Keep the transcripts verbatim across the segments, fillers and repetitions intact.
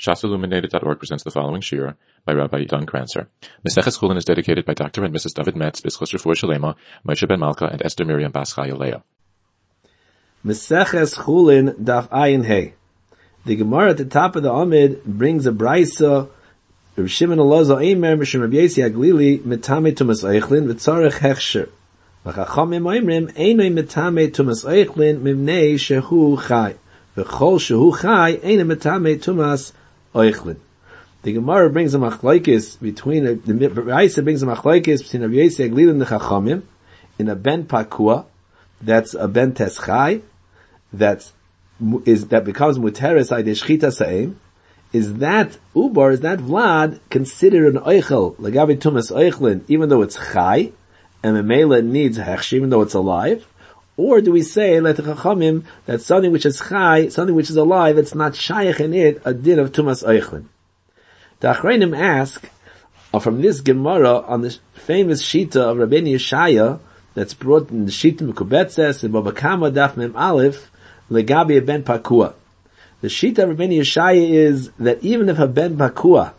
shas illuminated dot org presents the following shir by Rabbi Don Kranzer. Meseches Chulin is dedicated by Doctor and Missus David Metz, B'schus Refuah Shalema, Moshe Ben Malka, and Esther Miriam Bas Chaya Leah. Meseches Chulin Daf Ayin Hey. The Gemara at the top of the Amid brings a brisa. Rav Shimon Elazar Eimer Mishum Rabbi Yossi Aglili Metame Tumas Eichlin V'tzarech Hechsher. V'chachamim Oimrim Einoi Metame Tumas Eichlin Mimnei Shehu Chai. V'chol Shehu Chai Einoi Metame Tumas Eichlin. The Gemara brings a machlokes between the brisa brings a machlokes between Rabbi Yossi Aglili and the Chachamim in a ben pakua. That's a ben teschai. That's is that becomes muteres aydei shchita sa'im. Is that ubar, is that vlad considered an oichel, legabi tumas oichlin, even though it's chai, and memela needs hechsh, even though it's alive? Or do we say, let the chachamim, that something which is chai, something which is alive, it's not shaykh in it, a din of tumas oichlin? The achreinim ask, uh, from this Gemara, on the famous shita of Rabbeinu Yeshaya, that's brought in the shita Mekubetzes, in Baba Kama Daf Mem Aleph, legabi ben pakua. The shita of Rabbeinu Yeshaya is that even if a ben pakua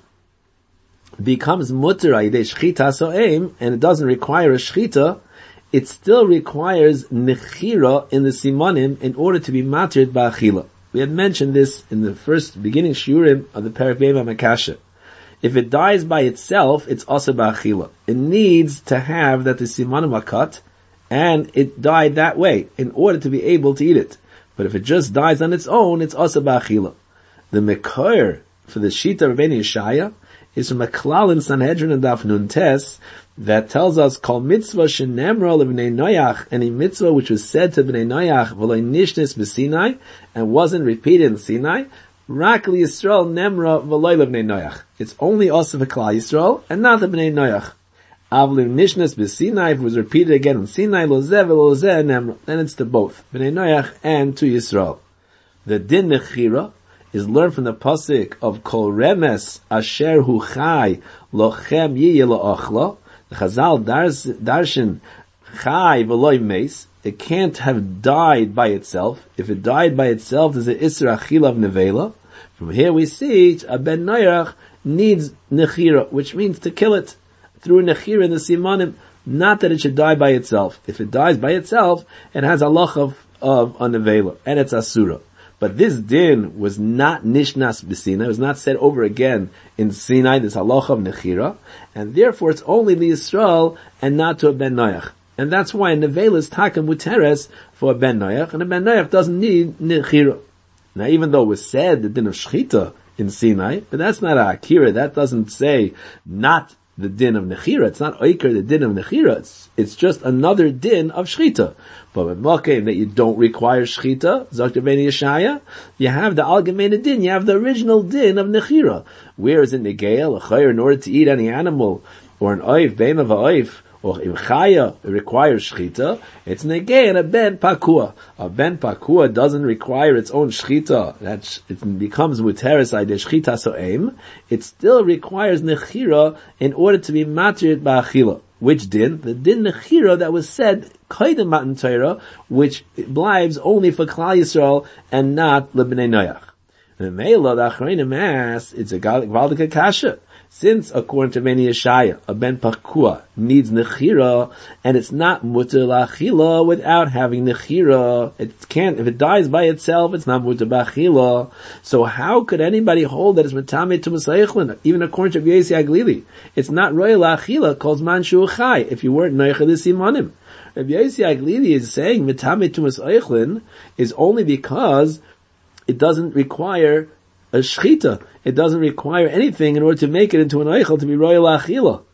becomes mutter ayidei shchita so'em, and it doesn't require a shchita, it still requires nechira in the simonim in order to be matered ba'achila. We had mentioned this in the first beginning shiurim of the Perek Bema Makasha. If it dies by itself, it's also ba'achila. It needs to have that the simonim are cut, and it died that way in order to be able to eat it. But if it just dies on its own, it's also ba'achila. The mekor for the shita of Rabbeinu Yeshaya is from a klal in Sanhedrin and Daf Nun Tes that tells us, Kol mitzvah shenemra lebnei Noach, any mitzvah which was said to bnei Noach v'lo nishnis b'Sinai and wasn't repeated in Sinai, rak li Yisrael nemra v'lo lebnei Noach. It's only also for Klal Yisrael and not the bnei Noach. Avlim nishnas b'Sinai, if it was repeated again in Sinai, lozeh v'lozeh nemra, then it's to both, b'nei Noach and to Yisrael. The din nechira is learned from the pasuk of Kol remes asher hu chai lochem yiyeh la'achla. The Chazal dars, darshan chai v'loy meis. It can't have died by itself. If it died by itself, there's an isra achila of nevela. From here we see a ben noach needs nechira, which means to kill it through nechira in the simanim, not that it should die by itself. If it dies by itself, it has a loch of, of a nevela, and it's asura. But this din was not nishnas b'Sinai, it was not said over again in Sinai, this halacha of nechira, and therefore it's only the Yisrael and not to a ben noach. And that's why a nevela is taka muteres for a ben noach, and a ben noach doesn't need nechira. Now even though it was said the din of shchita in Sinai, but that's not a akira, that doesn't say not the din of nechira, it's not oiker the din of nechira, it's, it's just another din of shchita. But with mokem that you don't require shchita, Zok Rabbeinu Yeshaya, you have the algemeine din, you have the original din of nechira. Where is it negeil, a chayer, in order to eat any animal, or an oif, beima va'oif, or im chaya, it requires shchita, it's negeil a ben pakua. A ben pakua doesn't require its own shchita, that it becomes muteres aydei shchita so'em, it still requires nechira in order to be matered ba'achila. Which din? The din nechira that was said kaidem matan Torah, which blives only for Klal Yisrael and not lebnei Noach. The Meila, the Achreinim asks, it's a Gvaldik Kasha. Since, according to Rabbeinu Yeshaya, a ben pakua needs nechira, and it's not muter la'achila without having nechira. It can't, if it dies by itself, it's not muter ba'achila. So how could anybody hold that it's metame tumas eichlin, even according to Rabbi Yossi Aglili? It's not royal la'achila, calls man shu chai, if you weren't noichel simanim. Rabbi Yossi Aglili is saying metame tumas eichlin is only because it doesn't require a shchita. It doesn't require anything in order to make it into an eichel to be royal achila.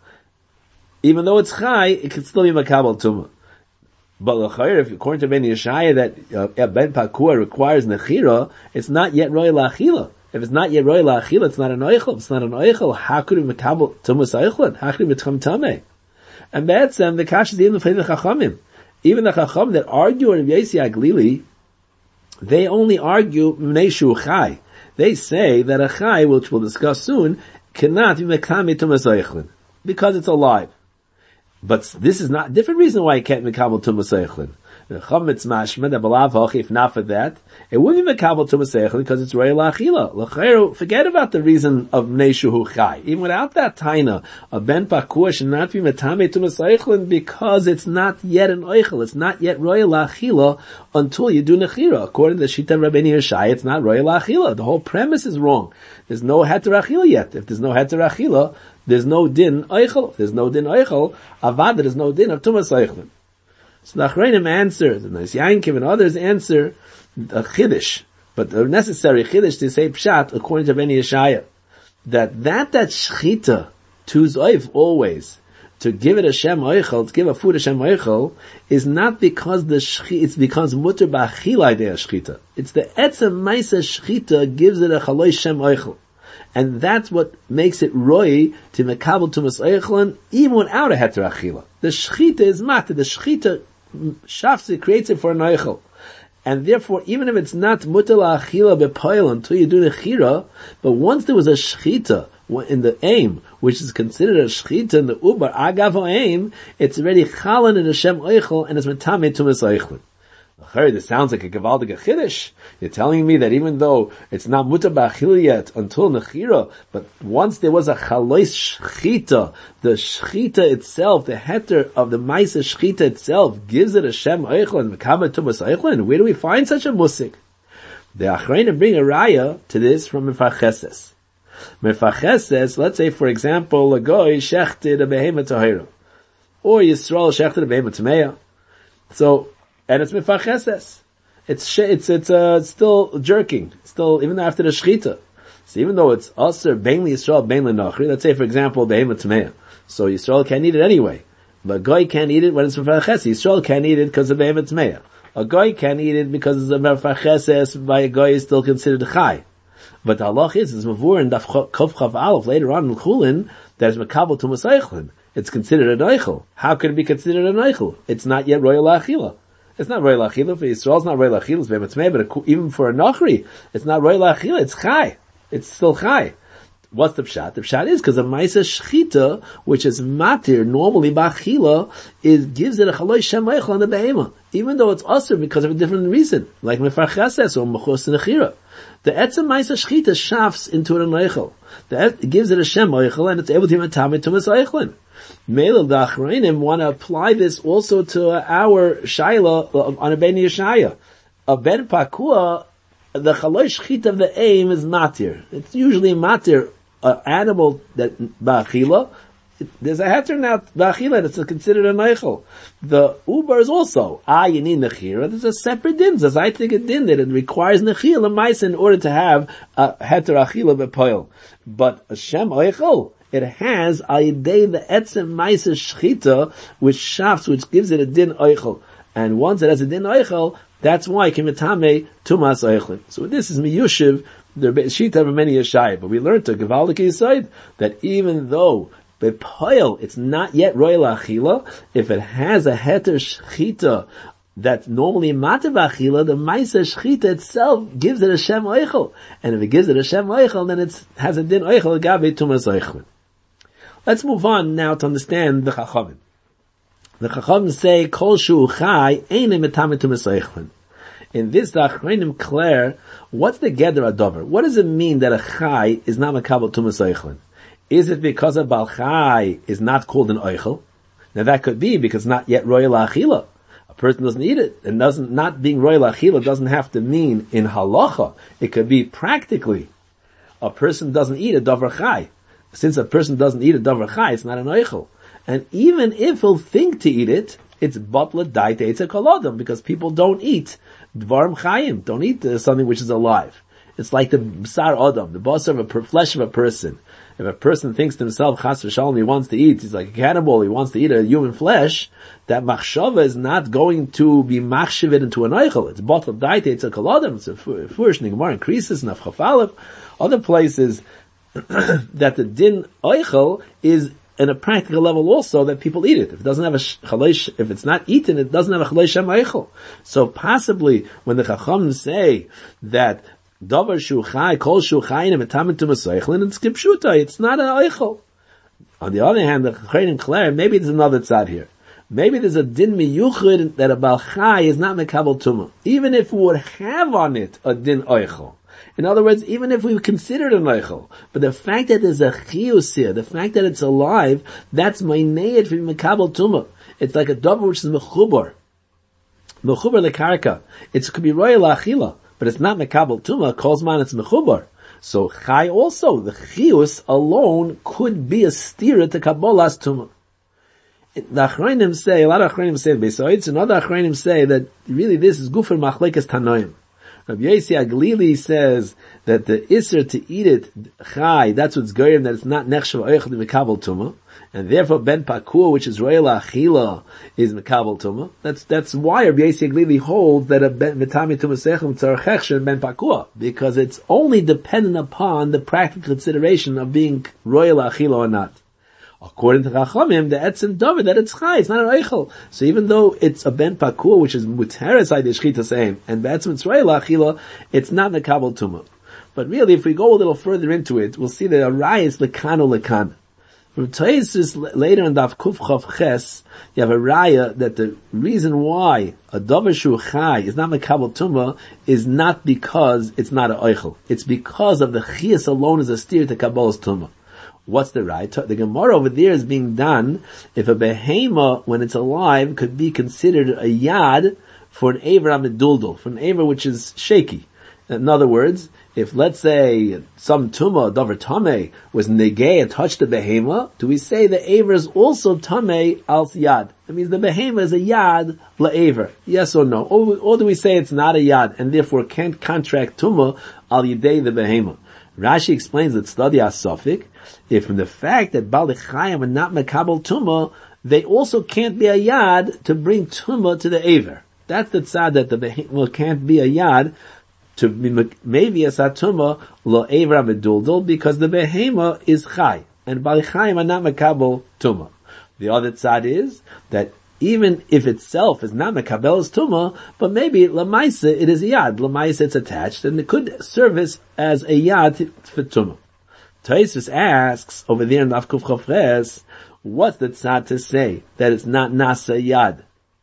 Even though it's chai, it can still be makabel tumah. But l'chayr, if according to Ben Yeshaya that uh, ben pakua requires nechira, it's not yet royal achila. If it's not yet royal achila, it's not an eichel. If it's not an eichel, how could it be makabel tumas eichel? How could it become tameh? And that's um, the kash is even the chachamim. Even the chacham that argue in Rabbi Yossi Aglili, they only argue mnei shu chai. They say that a chai, which we'll discuss soon, cannot be mekame tumas eichlin because it's alive. But this is not a different reason why it can't be mekabel tumas eichlin. The chametz mashma, the balav hoch, if not for that, it wouldn't be mekabel tumas eichlin because it's royal achila. L'chayru, forget about the reason of neshu hu chai. Even without that taina, a ben pakua should not be metame tumas eichlin because it's not yet an eichel. It's not yet royal achila until you do nechira. According to the Shita Rabbeinu Yeshai, it's not royal achila. The whole premise is wrong. There's no heter achila yet. If there's no heter achila, there's no din eichel. If there's no din eichel, avad, there's no din of tumas eichlin. So the Achreinim answer, the Nes Yainkim and others answer a chiddush, but the necessary chiddush to say pshat according to Rabbeinu Yeshaya, that that that shchita tuz oif always to give it a shem oichel, to give a food a shem oichel, is not because the shchita, it's because mutter ba'achilai de shchita. It's the etzem maisa shchita gives it a chaloi shem oichel. And that's what makes it roi to mekabel tumas oichlin even without a heter achila. The shchita is matter. The shchita shafs, it creates it for an oichel. And therefore, even if it's not mutal achila bepoil until you do the chira, but once there was a shchita in the aim, which is considered a shchita in the ubar agav aim, it's already chalan in the shem oichel and it's metame tumas oichlin. This sounds like a gavaldig chiddush. You're telling me that even though it's not mutar ba'achila yet until nechira, but once there was a chalois shchita, the shchita itself, the heter of the ma'isa shchita itself, gives it a shem oichlin and mekabel tumas oichlin. Where do we find such a musik? The Achreinim bring a raya to this from Mefacheses. Mefacheses, let's say for example, a goy shechted a behema tahira, or Yisrael shechted a behema tameya. So, and it's mefacheses. It's it's it's uh still jerking. Still even after the shchita. So even though it's aser beinli Yisrael beinli nachri, let's say for example behema tameya. So Yisrael can't eat it anyway. But goy can't eat it when it's mefacheses. Yisrael can't eat it because of behema tameya. A goy can't eat it because it's a mefacheses. By a goy is still considered chai. But the halach is it's mavur and daf kov chav aleph later on in Chulin that is mekabel tumas eichlin. It's considered an eichel. How could it be considered an eichel? It's not yet royal achila. It's not royal achila for Yisrael. It's not royal achila. It's be'etzmei, but even for a nachri, it's not royal achila. It's chai. It's still chai. What's the pshat? The pshat is because a ma'isa shchita, which is matir normally ba'achila, is gives it a chaloi shem eichel on the behema, even though it's also because of a different reason, like mefarchases or mechus nechira. The etzem ma'isa shchita shafts into an eichel. It gives it a shem eichel, and it's able to be matame tumas eichlin. Mele the Achreinim want to apply this also to our shaila on a ben Yeshaya. A ben pakua, the chalosh chit of the aim is matir. It's usually matir, an animal that ba'achila. There's a heter now ba'achila that's considered a neichel. The uber is also ah you need nechira. There's a separate din. As I think a din that it requires nechila and mice in order to have a heter achila bepoil. But a shem oichel, it has ayidei the etzem ma'isa shchita, which shafts, which gives it a din oichel. And once it has a din oichel, that's why it can metame tumas oichlin. So this is miyushiv, the shita of many yeshai. But we learned to Gevaldik Yisayid that even though bepoil, it's not yet royal achila, if it has a heter shchita that's normally matav achila, the ma'isa shchita itself gives it a shem oichel. And if it gives it a shem oichel, then it has a din oichel gabe tumas oichlin. Let's move on now to understand the Chachamim. The Chachamim say, Kol shu chai eine metame tumas oichlin. In this, the Achreinim clear, what's the geder adover? What does it mean that a chai is not mekabel tumas oichlin? Is it because a bal chai is not called an oichel? Now that could be because not yet royal achila. A person doesn't eat it, and doesn't, not being royal achila doesn't have to mean in halacha. It could be practically. A person doesn't eat a davar chai. Since a person doesn't eat a davar chai, it's not an oichel. And even if he'll think to eat it, it's batla daite, it's a kolodam, because people don't eat dvarim chayim, don't eat uh, something which is alive. It's like the b'sar adam, the basar of a per, flesh of a person. If a person thinks to himself, chas v'shalom, he wants to eat, he's like a cannibal, he wants to eat a human flesh, that machshava is not going to be machshavit into an oichel. It's batla daite, it's a kolodam, it's a furish, Gemara increases, nafchaf aleph, other places, that the din oichel is in a practical level also that people eat it. If it doesn't have a chalesh, if it's not eaten, it doesn't have a chalesh shem oichel. So possibly when the Chacham say that davar shu chai, kol shu chai, and metamin tumas oichlin, it's kipshuta, it's not an oichel. On the other hand, the Chachamim clear, maybe there's another tzad here. maybe there's a din miyuchid that a Baal Chai is not mekabel tumah. Even if we would have on it a din oichel. In other words, even if we consider it an oichel, but the fact that there's a chiyus here, the fact that it's alive, that's meinayed for mekabel tumah. It's like a davar which is mechubar. Mechubar lekarka. It could be royal achila, but it's not mekabel tumah, calls man it's mechubar. So chai also, the chiyus alone could be a stira to kabbalas tumah. The Achronim say, a lot of Achronim say, besides, and other Achronim say that really this is gufer machlekes tanoim. Rabbi Yossi Aglili says that the isser to eat it chai, that's what's goyim, that it's not nechshav oichel mekabel tumah, and therefore ben pakur, which is royal achila, is mekabel tumah. That's that's why Rabbi Yossi Aglili holds that a ben mitami tumah sechem tzarech hechsher ben pakur, because it's only dependent upon the practical consideration of being royal achila or not. According to Chachamim, the etzim davar that it's chai, it's not an oichel. So even though it's a ben pakur, which is muteres idei shchita same, and be'etzim it's royal achila, it's not mekabel tumah. But really, if we go a little further into it, we'll see that a raya is lekano lekan. From Taisus later in Daf Kuf Chav Ches, you have a raya that the reason why a davar shu chai is not mekabel tumah is not because it's not an oichel. It's because of the chiyas alone is a steer to kabbalas tumah. What's the right? The Gemara over there is being done if a behema, when it's alive, could be considered a yad for an aver amiduldul, for an aver which is shaky. In other words, if let's say some tumah, davar tameh, was negay and touched the behema, do we say the aver is also tameh al yad? That means the behema is a yad la-aver. Yes or no? Or, or do we say it's not a yad and therefore can't contract tumah al yidei the behema? Rashi explains that study asofik, if from the fact that Baalei Chayim are not mekabel tumah, they also can't be a yad to bring tumah to the aver. That's the tzad that the behema can't be a yad to be maybe as a tumah lo aver meduldul because the behema is chai and Baalei Chayim are not mekabel tumah. The other tzad is that even if itself is not mekabel's tumah, but maybe lamaisa it is a yad. Lamaisa it's attached, and it could service as a yad for tumah. Taisus asks over there in Daf Kuf Chav Ches, what's the tzad to say that it's not nasa yad?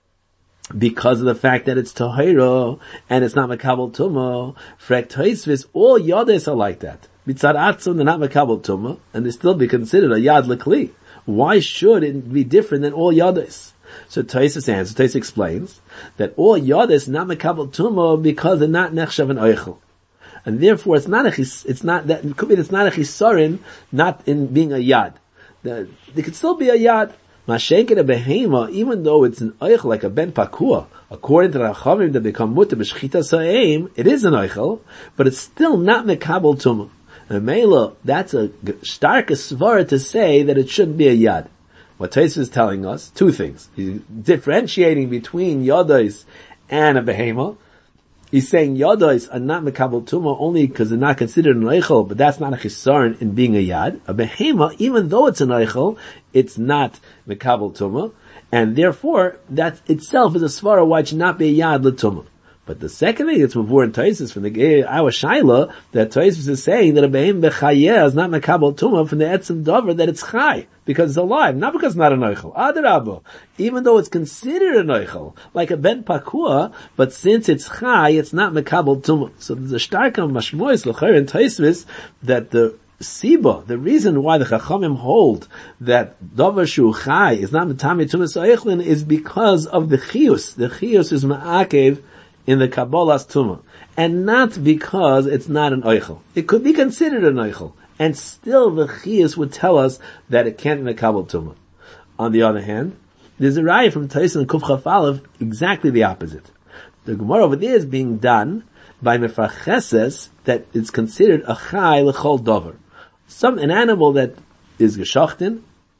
Because of the fact that it's tahira and it's not mekabel tumah. Frek Taisus, all yades are like that. Mitzad atzon they're not mekabel tumah, and they still be considered a yad lekli. Why should it be different than all yades? So Taisus answers, Taisus explains that all yades not mekabel tumah because they're not nechshav and oichel, and therefore it's not a chis, it's not that it could be it's not a chisarin, not in being a yad. The, it could still be a yad. Mashenket a behema, even though it's an oichel like a ben pakua, according to the Rachamim that become mutter b'shchita sa'im, it is an oichel, but it's still not mekabel tumah. And Mela, that's a stark svara to say that it shouldn't be a yad. What Taisus is telling us, two things. He's differentiating between yadais and a behema. He's saying yadais are not mekabel tumah only because they're not considered an oichel, but that's not a chisaron in being a yad. A behema, even though it's an oichel, it's not mekabel tumah, and therefore that itself is a svara why it should not be a yad l'tumah. But the second thing that's mavur in Taisus from the our shaila that Taisus is saying that a behem bechayeh is not mekabel tumah from the etzim davar that it's chai because it's alive, not because it's not an oichel. Adarabah, even though it's considered an oichel like a ben pakua, but since it's chai, it's not mekabel tumah. So there's a starka mashmois l'chayr in Taisus that the Siba, the reason why the Chachamim hold that davar shu chai is not metami tumas oichlin is because of the chiyus. The chiyus is ma'akev in the Kabbalah's tumah, and not because it's not an oichel. It could be considered an oichel, and still the chiyus would tell us that it can't be a Kabbal tumah. On the other hand, there's a raya from Taisus and Kuf Chaf Aleph, exactly the opposite. The Gemara over there is being done by mefarcheses that it's considered a chai l'chol dover. Some, an animal that is geschochten,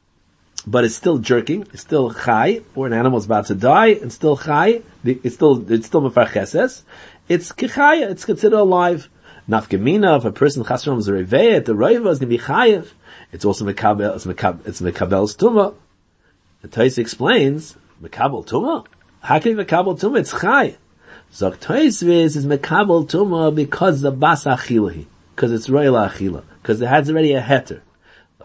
but it's still jerking, it's still chai, or an animal is about to die, and still chai, it's still, it's still mefarcheses, it's kichaya, it's considered alive. Nafkamina, if a person chasrom is a reveya, the reiva is going to be chayev. It's also mekabel, it's mekabel, it's mekabel's tumah. The Taisus explains, mekabel tumah? How can you mekabel tumah? It's chai. Zok Taisus is mekabel tumah because the bas achilahi, because it's royal achila, because it has already a heter.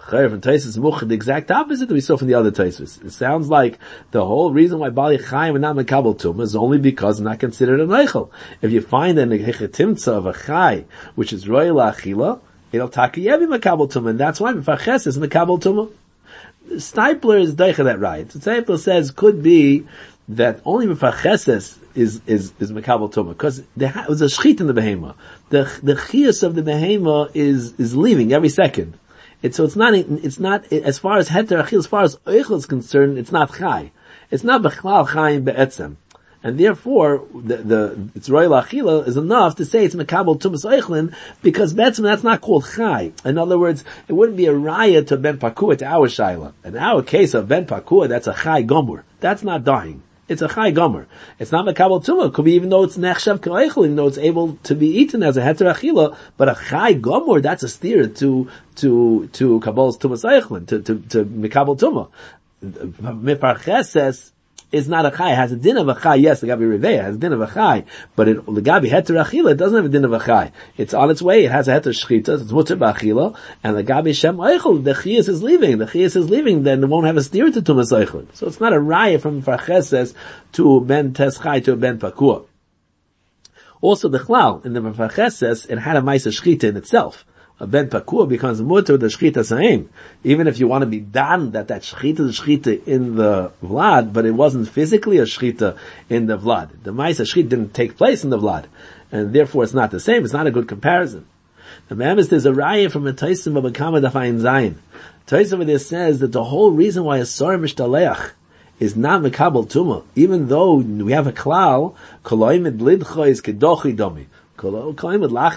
Chayav and Taisus Much, the exact opposite that we saw from the other Taisus. It sounds like the whole reason why Bali Chaim and not Mekabel Tumah is only because it's not considered an Eichel. If you find a Hechetimtza of a Chai, which is Royal Achila, it'll Takiyevi Mekabel Tumah, and that's why Mefaches is Mekabel Tumah. Stipler is Deicha that right. Stipler says could be that only Mefacheses is, is, is Mekabel Tumah, because there was a Shchit in the Behema. The, the Chias of the Behema is, is leaving every second. It's, so it's not, it's not, as far as Heter Achil, as far as Eichel is concerned, it's not Chai. It's not Bechlal Chaim Be'etzem. And therefore, the, the, it's Royal Achila is enough to say it's Mekabel Tumas Eichlin, because Be'etzem that's not called Chai. In other words, it wouldn't be a Raya to Ben Pakua, to our Shaila. In our case of Ben Pakua, that's a Chai Gomer. That's not dying. It's a Chai Gomer. It's not Mekabel Tumah. It could be even though it's Nechshav K'Eichel, even though it's able to be eaten as a Heter Achila, but a Chai Gomer, that's a steer to, to, to Kabbal's Tumas Eichlin, to, to, to Mekabel Tumah. Mefarcheses is not a Chai. It has a din of a Chai. Yes, the Gabi Riveya has a din of a Chai, but it, the Gabi Heter Achila, it doesn't have a din of a Chai. It's on its way. It has a Heter Shchita. It's Mutter B'Achila, and the Gabi Shem Eichel, the Chias is leaving. The Chias is leaving, then it won't have a steer to Tumas Eichlin. So it's not a Raya from Mefarcheses to Ben Tes Chai to Ben Pakua. Also, the Chlal, in the Mefarcheses, it had a Maisa Shchita in itself. A Ben Pakua becomes mutter the Shchita Sa'im. Even if you want to be done that that Shchita is Shchita in the Vlad, but it wasn't physically a Shchita in the Vlad. The Maisa Shchita didn't take place in the Vlad. And therefore it's not the same. It's not a good comparison. The Mamis, there's a Raya from a Taisim of a Kama Dafayin Zayin. Taisim over there says that the whole reason why a Sor Mishtaleach is not Mekabel Tumah, even though we have a Klal, Koloim et Lidcha is Kedochi Domi. Over here,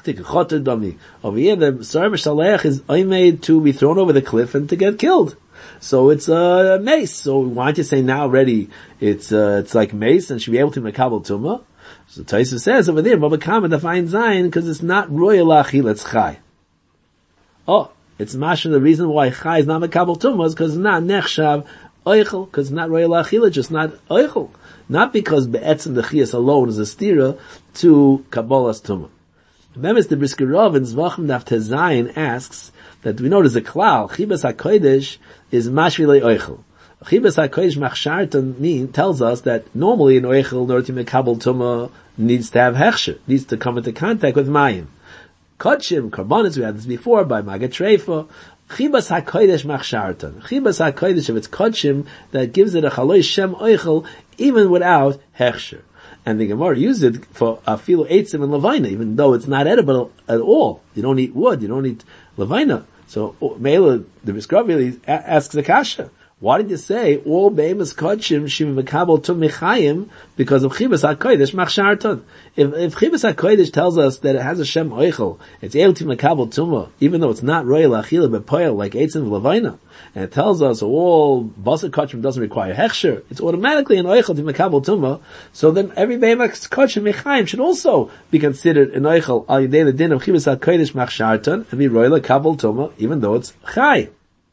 the Sar Mishalech is made to be thrown over the cliff and to get killed. So it's a mace. So why don't you say now already it's uh, it's like mace and should be able to Mekabel Tumah? So Taisa says over there, Baba Kama defines Zion because it's not Royal Achil, it's Chai. Oh, it's Masha, the reason why Chai is not Mekabel Tumah is because it's not Nechshav Eichel, because it's not Royal Achil, it's just not Eichel. Not because Be'etzem the Chias alone is a stira to Kabbalah's Tumah. Remember, the Brisker Rav in Zvachim Daf Tezayin asks that we know there's a klal, Chibas HaKodesh is Mashvilei Oichel. Chibas HaKodesh Machshartan mean, tells us that normally an Oichel, in order to make Kabbalah Tumah, needs to have Hechsher, needs to come into contact with Mayim. Kodshim, Karbonis, we had this before by Magat Treifa, Chibas HaKodesh Machshartan. Chibas HaKodesh, if it's Kodshim, that gives it a Chaloi Shem Oichel, even without Hechsher. And the Gemara uses it for Afilu Eitzim and Levina, even though it's not edible at all. You don't eat wood, you don't eat Levina. So, Mela, the Brisker really asks the Kasha, why did you say all Be'emes Kodshim Shim Mekabel Tum Mechayim because of Chibas HaKodesh Machshartan? If, if Chibas HaKodesh tells us that it has a Shem Oichel, it's able to Mekabel Tumah, even though it's not Royal Achila but Poyel like Eitzim Levina, and it tells us all Basar Kodshim doesn't require Hechsher, it's automatically an Oichel to Mekabel Tumah, so then every Be'emes Kodshim Mechayim should also be considered an Oichel al Yidei the din of Chibas HaKodesh Machshartan and be Royal Kabel Tumah, even though it's Chai.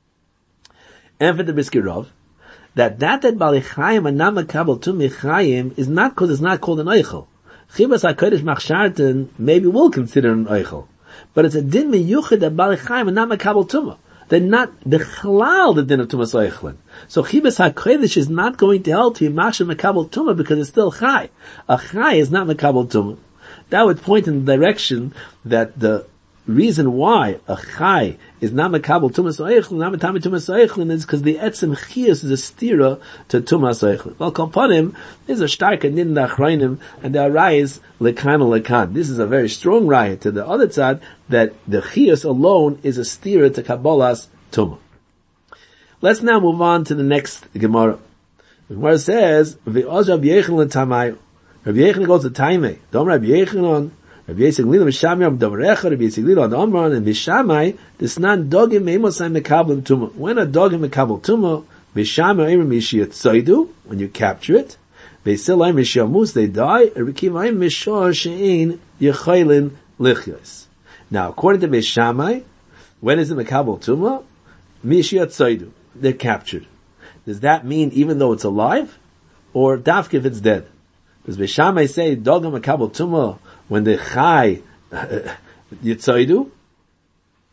And for the Brisker Rav, that that that Bali Chaim and not Mekabel Tumah Chaim is not because it's not called an Eichel. Chibas HaKodesh Machshartan maybe will consider an Eichel, but it's a din miyuchid that Bali Chaim and not Mekabel Tumah. They're not the chalal the din of Tumas Eichlin. So Chibas HaKodesh is not going to help to Masha Mekabel Tumah because it's still Chai. A Chai is not Mekabel Tumah. That would point in the direction that the reason why a Chai is not Mekabel Tumas Eichlin, not Metame Tumas Eichlin, is because the Etzem Chias is a stira to Tumas Eichlin. Well, Kolponim is a stark and in the Achrayim, and the arise lekan lekan. This is a very strong raya to the other side that the Chias alone is a stira to Kabbalah's Tumah. Let's now move on to the next Gemara. The Gemara says, "V'oz Rabbi Yechon l'tamayu." Rabbi Yechon goes to Taimei. Dom Rabbi Yechon Rabbi Yisrael Lila Mishamai of Davarecha, Rabbi Yisrael Lila on Omran, and Bishamai, this non dogim meimosai mekabel tumah. When a dogim mekabel tumah, Bishamai Eirim Mishiyat Tzaidu, when you capture it, Beisilai Mishamus, they die, Rikivai Mishor Shein Yechaylin Lichyos. Now, according to Bishamai, when is it mekabel tumah? Mishiyat Tzaidu. They're captured. Does that mean even though it's alive? Or dafk if it's dead? Does Bishamai say dogim mekabel tumah when the chai yitzaidu,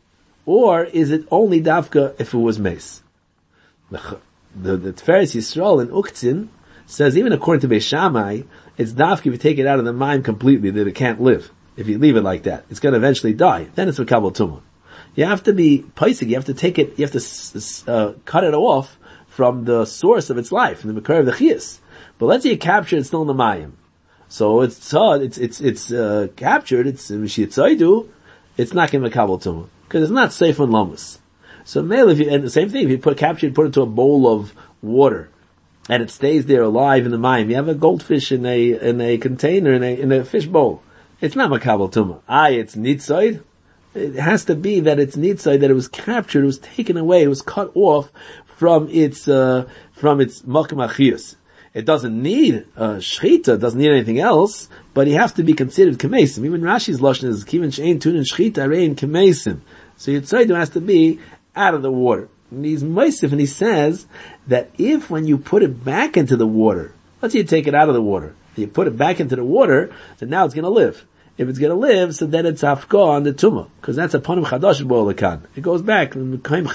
Or is it only dafka if it was mace? The, the, the Tiferes Yisrael in Uktzin says even according to Beis Shammai, it's dafka if you take it out of the mime completely that it can't live. If you leave it like that, it's going to eventually die. Then it's Makabel Tumah. You have to be paisig, you have to take it, you have to uh, cut it off from the source of its life, from the Makar of the Chiyas. But let's say you capture it still in the mayim. So it's, uh, it's, it's, it's, uh, captured, it's, Mishiyatzaidu, it's not going to Makabel Tumah. Because it's not safe on lamus. So male, if you, and the same thing, if you put, capture it, put it into a bowl of water, and it stays there alive in the mayim, you have a goldfish in a, in a container, in a, in a fish bowl. It's not Makabel Tumah. Aye, it's Nitzoid. It has to be that it's Nitzoid, that it was captured, it was taken away, it was cut off from its, uh, from its Makom Achiyus. It doesn't need, uh, Shchita, doesn't need anything else, but you have to be considered Kemesim. Even Rashi's Lashon is, Kivin Shein Tunin Shchita Rein Kemesim. So Yitzhaydu has to be out of the water. And he's Meisif, and he says that if when you put it back into the water, let's say you take it out of the water, you put it back into the water, then now it's gonna live. If it's gonna live, so then it's Hafka on the Tumah, because that's a Panim Chadash Bo'olakan. It goes back, and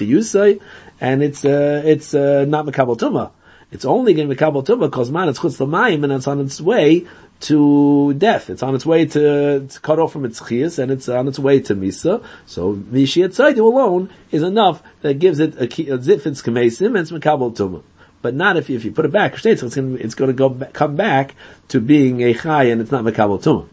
it's, uh, it's, uh, not Makabel Tumah. It's only going to be Makabel Tumah because man, it's Chutz L'mayim, and it's on its way to death. It's on its way to, to cut off from its Chiyas, and it's on its way to Misa. So Mishiyatzaidu alone is enough that gives it a, a Zifitz Kamesim, and it's Makabel Tumah. But not if you, if you put it back, so it's going to, it's going to go back, come back to being a Chai, and it's not Makabel Tumah.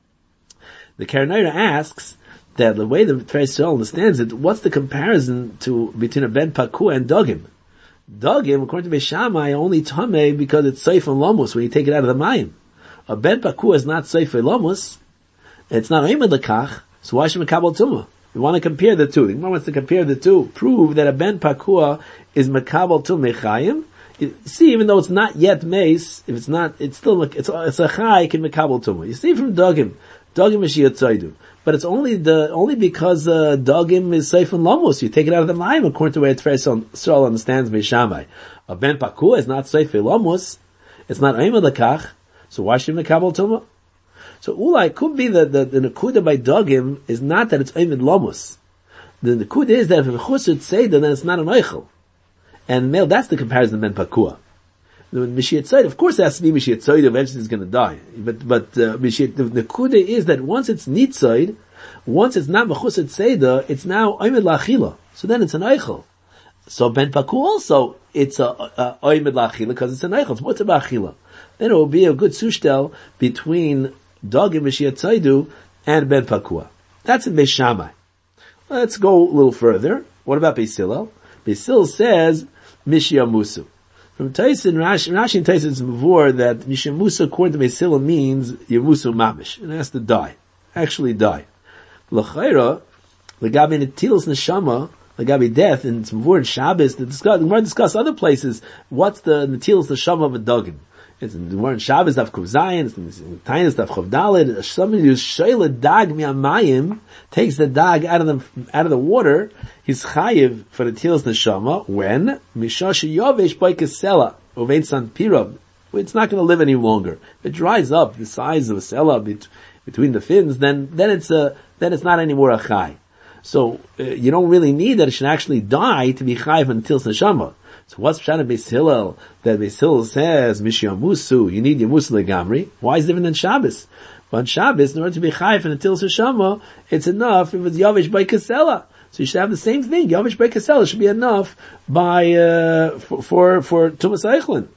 The Karanayra asks that the way the Tiferes Yisrael understands it, what's the comparison to between a Ben Pakua and Dogim? Dogim, according to Beis Shammai, only Tameh because it's Seif and Lomus when you take it out of the Mayim. A Ben Pakua is not Seif and Lomus. It's not Eimed Lekach, so why should Makabel Tumah? We want to compare the two. The Gemara wants to compare the two. Prove that a Ben Pakua is Makabel Tumah Chayim. You see, even though it's not yet Mace, if it's not, it's still, it's, it's a Chay can Makabel Tumah. You see from Dogim. Dogim is Shiyatzaidu. But it's only the, only because, uh, Dogim is Seif and Lamos. You take it out of the Mayim, according to where Tiferes Yisrael understands Beis Shammai. A Ben Pakua is not Seif and Lamos. It's not Eimed Lekach. So why should Makabel Tumah? So Ulai could be that the, the Nekuda by Dogim is not that it's Eimed Lamos. The Nekuda is that if a Chusut Seder, then it's not an Eichel. And male, that's the comparison to Ben Pakua. The Mishiyatzayid, of course it has to be Mishiyatzayid, eventually it's going to die. But, but, uh, Mishiyat, the, the Kuda is that once it's Nitzayid, once it's not Mechusat Seder, it's now Oymed Lachila. So then it's an Eichel. So Ben Paku also, it's a, a Oymed Lachila, because it's an Eichel, it's Mutter Ba'achila. Then it will be a good sushtel between Dogim Mishiyatzaydu and Ben Pakua. That's in Beis Shammai. Let's go a little further. What about Beis Hillel? Beis Hillel says, Mishiyamusu. From Tyson, Rashi, Rashi and Tyson's Mavur that Mishamusa according to Beis Hillel means Yamusu Mamish. It has to die. Actually die. L'chayra, L'gabi Netilas Neshama, L'gabi death, and it's Mavur and Shabbos, the discuss, we're going to discuss other places, what's the Netilas Neshama of a Duggan. It's in the word in Shabbos, Daf Kuf Zayin, it's in Tainis, Daf Chav Daled, somebody who's Shayla Dag Mi'amayim, takes the Dag out of the, out of the water, he's Chayiv for the Tilas Neshama, when, Mishash Yovesh Baikasela, Ovein San Pirab, it's not going to live any longer. If it dries up the size of a Sela bet- between the fins, then, then it's a, then it's not anymore a Chay. So, uh, you don't really need that it should actually die to be Chayiv on Tilas Neshama. So what's Pshat of Beis Hillel? That Beis Hillel says, Mishiyamusu, you need Yamusu Legamri. Why is it different than Shabbos? But on Shabbos, in order to be Chayif and until Shama, it's enough if it's Yavish by Kasela. So you should have the same thing. Yavish by Kasela should be enough by, uh, for, for, for Tumas Eichlin.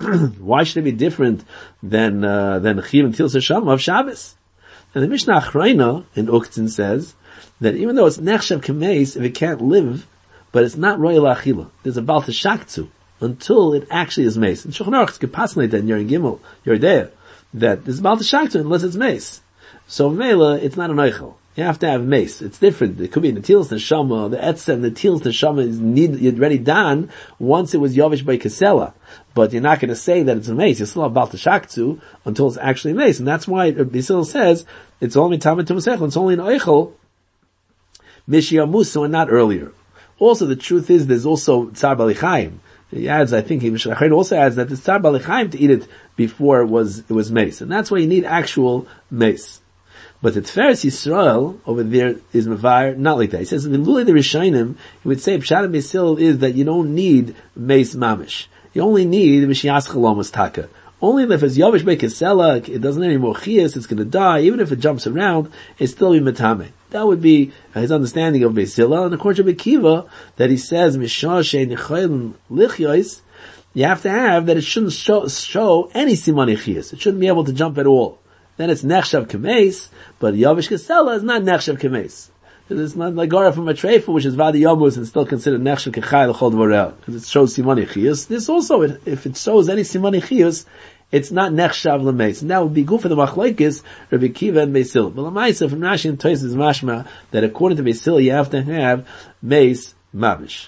Why should it be different than, uh, than Chiv and Til Shama of Shabbos? And the Mishnah Achrayna in Uktzin says that even though it's Nechshav Kameis, if it can't live, but it's not royal achila. There's a Baal Teshaktu until it actually is mace. And Shulchan Aruch can passionate that in Yer Gimel, Yer Deah, that there's a Baal Teshaktu unless it's mace. So Mela, it's not an Eichel. You have to have mace. It's different. It could be Netilas Neshama, the Etzem, Netilas Neshama is need, already done once it was Yovish by Kasela. But you're not going to say that it's a mace. You still have Baal Teshaktu until it's actually mace. And that's why Beis Hillel says it's only Tamid Tumas Eichel. It's only an Eichel, Mishiyamusu, and not earlier. Also, the truth is, there's also Tzar Balichaim. He adds, I think, he also adds that the Tzar Balichaim to eat it before it was, it was mace. And that's why you need actual mace. But the Tferes Yisrael over there is Mevar, not like that. He says, in Lulei the Rishonim, he would say, Pshat Beisil is that you don't need Meis Mamish. You only need Mishias Chalomas Taka. Only if it's Yavish Bekesela, it doesn't have any more Chias, it's gonna die. Even if it jumps around, it's still be Metame. That would be his understanding of Beisila. And according to Bekiva, that he says, Mishah Shein Yichayim Lichyois, you have to have that it shouldn't show, show any Simani Chias. It shouldn't be able to jump at all. Then it's Nechshav Kemes, but Yavish Kesela is not Nechshav Kemes. It's not like Gara from a Treifa, which is Vadi Yamus and still considered Nechshav Kechai L'chol Dvorel, because it shows Simani Chias. This also, if it shows any Simani Chias, it's not Nechshav Lemes. And that would be good for the Machlokes, Rabbi Kiva and Beisil. But Lamaisa from Rashi and Toys is mashma that according to Beisil you have to have Meis Mavish.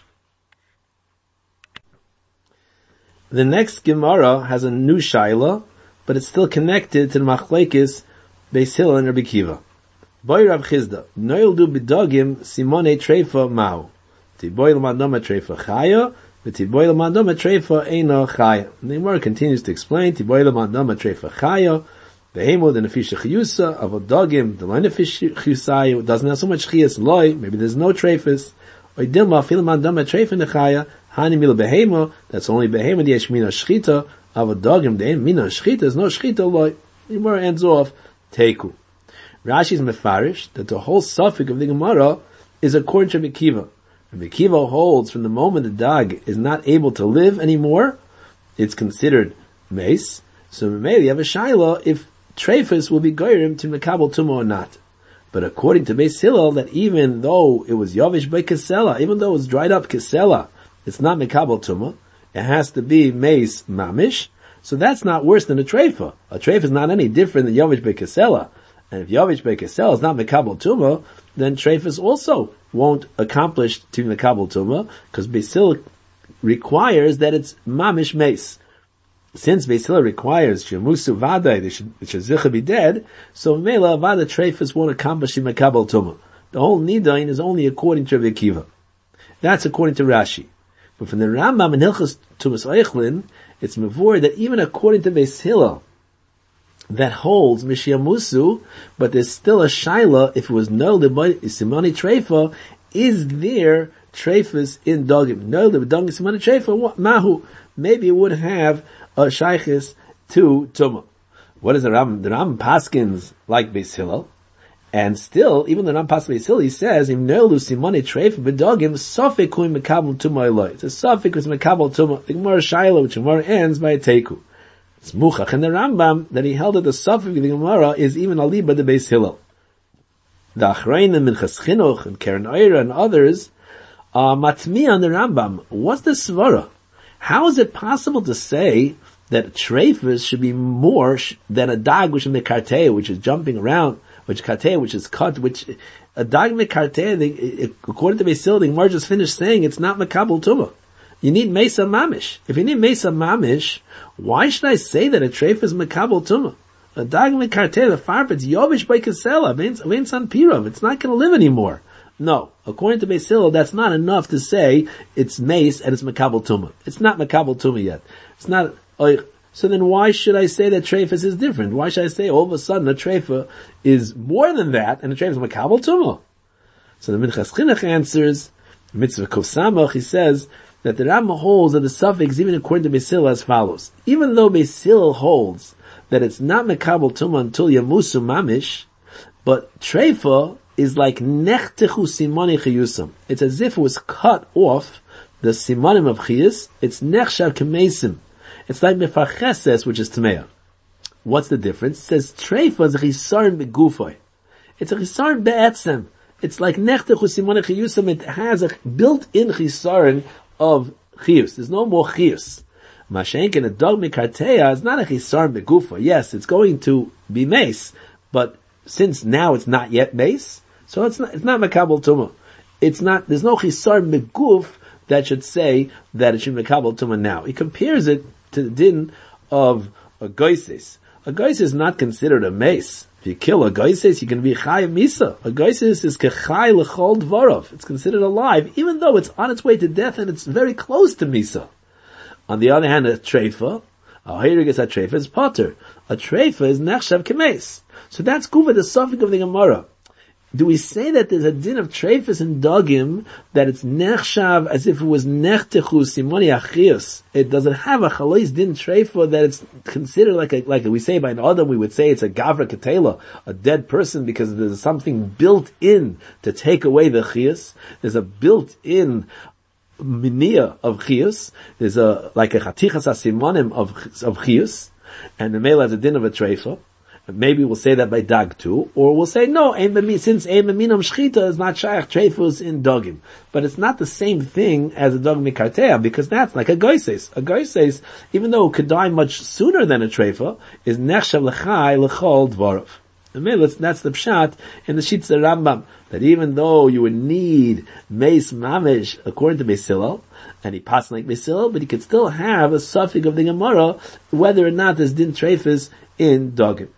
The next Gemara has a new Shaila, but it's still connected to the Machlokes, Beisil and Rabbi Kiva. Boy Rav Chizda, Noil du bidogim Simone Treifa Mau. Tiboy l'madoma Treifa Chaya, Tiboy l'madoma Treifa Eino Chaya. And the Gemara continues to explain, Tiboy l'madoma Treifa Chaya, the Hemo, the Nefisha Chiyusa, Avodogim, the Loy Nefisha Chiyusai, doesn't have so much Chiyas Loy, maybe there's no Treifas, Oy Dilma, Fil Madoma Treifa Nechaya, Hani Mil Behemo, that's only Behemo, the Yeshmina Shchita, Avodogim, the Mina Shchita, there's no Shchita Loy. The Gemara ends off, Teiku. Rashi's mefarish that the whole suffix of the Gemara is according to Rabbi Kiva. Rabbi Kiva holds from the moment the dog is not able to live anymore, it's considered mace. So maybe you have a shaila if treifas will be goyrim to mekabel tuma or not. But according to Beis Hillel, that even though it was yavish by kesela, even though it was dried up kesela, it's not mekabel tuma. It has to be mace mamish. So that's not worse than a treifa. A treifa is not any different than yavish by kesela. And if Yavish Bekesel is not Mekabel Tuma, then Treifas also won't accomplish to Mekabel Tuma, because Beisil requires that it's Mamish Mace. Since Beisil requires Shemusu Vadai, they should, it should Zicha be dead, so Mela Vada Treifas won't accomplish Mekabel Tuma. The whole Nidain is only according to Rabbi Akiva. That's according to Rashi. But from the Rambam in Hilchos Tumas Eichlin, it's Mavur that even according to Beis Hillel, that holds Mishiamusu, but there's still a shaila, if it was no Simoni Treifa, is there Treifas in Dogim? No, the Dogim Simoni Treifa, Mahu, maybe it would have a Shaykhis to Tumah. What is the Ram? The Ram Paskins like Beis Hillel, and still, even the Ram Paskins Beis Hillel, he says, Im no Simoni Treifa, but Dogim, Sofik hui Mekabel Tumah Eloi. It's a Sofik with Mekabel Tumah. The Gemara shaila, which Gemara ends by a Teiku. It's Muchach and the Rambam that he held that the suffix of the Gemara is even aliba the Beis Hillel. The Achrayim, Minchas Chinuch, and Karen Oira and others are matmi on the Rambam. What's the svara? How is it possible to say that treifas should be more sh- than a dog which is mekartea, which is jumping around, which kartea, which is cut, which a dog mekartea, according to Beis Hillel, the Gemara just finished saying it's not mekabel tumah. You need Mesa Mamish. If you need Mesa Mamish, why should I say that a treif is Mekabel Tumah? A dag mekarteh, the farpet's Yovish by Kesela, Vein San Pirov. It's not going to live anymore. No. According to Beis Hillel, that's not enough to say it's Mace and it's Mekabel Tumah. It's not Mekabel Tumah yet. It's not, uh, so then why should I say that treifas is different? Why should I say all of a sudden a treifa is more than that and a treif is Mekabel Tumah? So the Minchas Chinuch answers, Mitzvah Kosamach, he says, that the Rambam holds that the suffix, even according to Beis Hillel, as follows. Even though Beis Hillel holds that it's not Mekabel Tumah until Yamusu Mamish, but Treifa is like Nechtechu Simoni Chiyusam. It's as if it was cut off the Simonim of Chiyus. It's Nechshav Kemesim. It's like Mefacheses, which is Tmeah. What's the difference? It says Treifa is a Chisaron Begufay. It's a Chisaron Be'etzem. It's like Nechtechu Simoni Chiyusam. It has a built-in Chisaron of chiyus. There's no more chiyus. Mashenkin, a dog mekartea is not a chisar megufa. Yes, it's going to be mace, but since now it's not yet mace, so it's not, it's not mekabel tumah. It's not, there's no chisar meguf that should say that it should be mekabel tumah now. He compares it to the din of a goises. A goises is not considered a mace. If you kill a goises, you can be chayav misa. A goises is kechay lechol dvarov. It's considered alive, even though it's on its way to death and it's very close to misa. On the other hand, a treifa, A Hirigas a Treifa is Potter. A Treifa is Nechshav Kemes. So that's Kuva, the suffix of the Gemara. Do we say that there's a din of treifas and dogim, that it's nechshav as if it was nechtechu simoni achius? It doesn't have a chalois din treifa that it's considered like a, like we say by an adam, we would say it's a gavra ketela, a dead person, because there's something built in to take away the chius. There's a built-in minia of chius. There's a, like a chatichas asimonim of, of chius, and the male has a din of a treifa. Maybe we'll say that by dag too, or we'll say no, since ein b'minam shchita is not shayach treifus in dogim, but it's not the same thing as a dog mikartea, because that's like a goises. A goises, even though it could die much sooner than a treifa, is nechshav lechai lechol dvarav. That's the pshat in the Shitza Rambam, that even though you would need meis mamish according to Beis Hillel, and he passed like Beis Hillel, but he could still have a suffix of the Gemara, whether or not there's din treifus in dogim.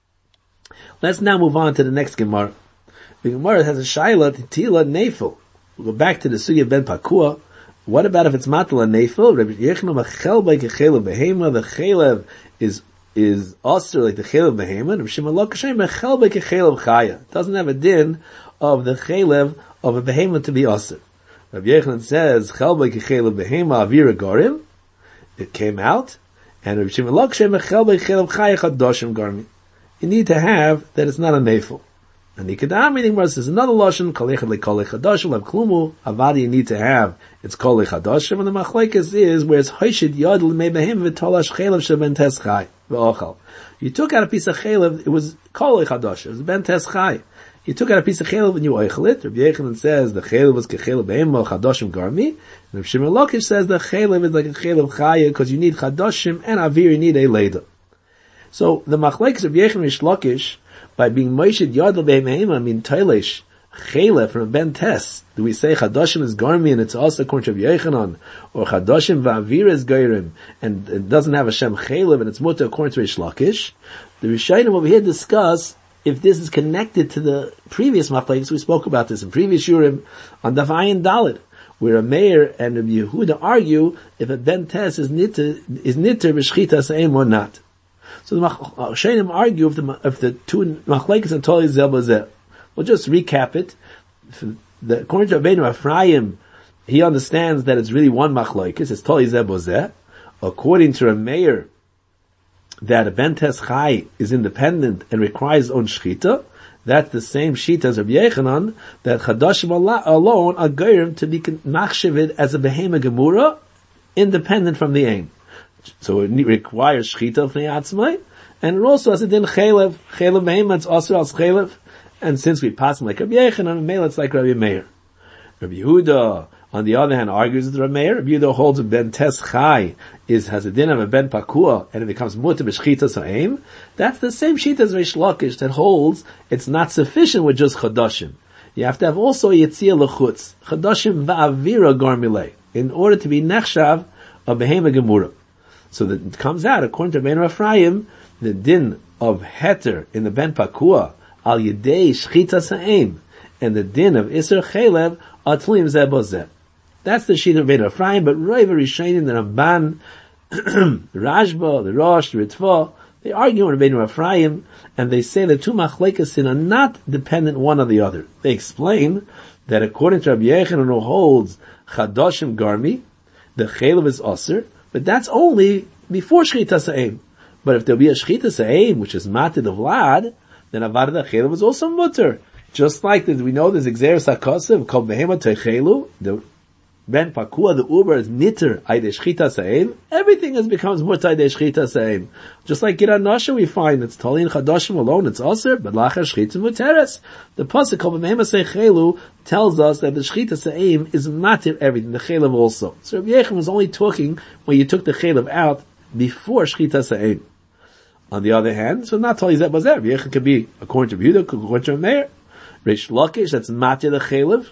Let's now move on to the next Gemara. The Gemara has a shaila titila nefil. We'll go back to the sugya of Ben Pakua. What about if it's matala nefil? Rabbi Yechonah machel by kechelev behema. The chelev is is also like the chelev behema. Rabbi Shimon lo kashem machel by kechelev chaya. It doesn't have a din of the chelev of a behema to be also. Rabbi Yechonah says chel by kechelev behema avira garim. It came out, and Rabbi Shimon lo kashem machel by kechelev chaya chadoshim garmi. You need to have that it's not a nefil. And the Kedam meaning was there's another lashon kolechad lekolech chadashim lev klumu avadi you need to have it's kolech chadashim, and the machlekes is where it's hoishid yad l'mei behim v'tolash chelev sheben tes chai v'ochal. You took out a piece of chelev, it was kolech chadashim, it was ben tes chai. You took out a piece of chelev and you oichel it. Rabbi Yechanan says the chelev was kechelev behim chadashim garmi. And Rabbi Shimon Lakish says the chelev is like a chelev chaya because you need chadashim and avir you need a leda. So the machlekes of Yechon Rish Lakish, by being Moishid Yadl Behemehema, I mean Tailesh, Chele from Ben Tes, do we say Chadashim is Garmi and it's also according to Yechonon, or Chadashim Va'avir is Geirim, and it doesn't have a Shem Chele, and it's Mutter according to Rish Lakish? The Rishonim over here discuss if this is connected to the previous machlekes. We spoke about this in previous Yurim on Daf Ayin Daled, where a mayor and a Yehuda argue if a Ben Tes is Nitter, is Nitter B'Shchita Sa'im or not. So the Shainim argue if the, if the two machlekes and totally zeh. We'll just recap it. The, according to Rabbeinu Ephraim, he understands that it's really one machlekes. It's totally zeh. According to a mayor, that a ben tes chai is independent and requires own shchita. That's the same shita as Rabbi Yechanan, that chadashim alone are geirim to be machshaved as a behema gemura, independent from the aim. So it requires shchita from the atzmai, and it also has a din chelev, chelev behema, it's also as chelev, and since we pass like Rabbi Yechanan, Meil it's like Rabbi Meir. Rabbi Yehuda, on the other hand, argues with Rabbi Meir. Rabbi Yehuda holds a ben tes chai is has a din of a ben pakua, and it becomes mutter b'shchita sa'im. That's the same shita as Reish Lakish that holds it's not sufficient with just chadashim. You have to have also yitzia lechutz, chadashim va'avira garmilei, in order to be nechshav a behema gemura. So that it comes out, according to Ben Ephraim, the din of heter in the ben pakua al yedei shchita sa'im, and the din of iser chelev atlim zeh bozeh. That's the sheet of Ben Ephraim, but Rov Rishonim, the Ramban, the Rashba, the Rosh, the Ritva, they argue on Ben Ephraim, and they say the two machlekes are not dependent one on the other. They explain that according to Rabbi Yechanan, who holds Chadashim Garmi, the chelev is aser, but that's only before Shchita Sa'im. But if there'll be a Shchita Sa'im, which is Matid of Vlad, then Avad the chelev is also mutter. Just like that we know there's Exeris HaKosev, called Behema Teichelu, the Ben Pakua, the Uber is Nitter, Aydei Shchita Sa'im, everything has becomes mutter Aydei Shchita Sa'im. Just like Giran Nasha we find, it's Tali and Chadashim alone, it's Aser, but Lacher Shchita Muteres. The Pasuk called Behema Teichelu tells us that the Shchita Sa'im is matir everything, the Chelev also. So Rabbi Yechon was only talking when you took the Chelev out before Shchita Sa'im. On the other hand, so not Tali Zeh Bazeh, Rabbi Yechon could be according to Yehuda, according to Meir. Reish Lakish, that's matir the Chelev.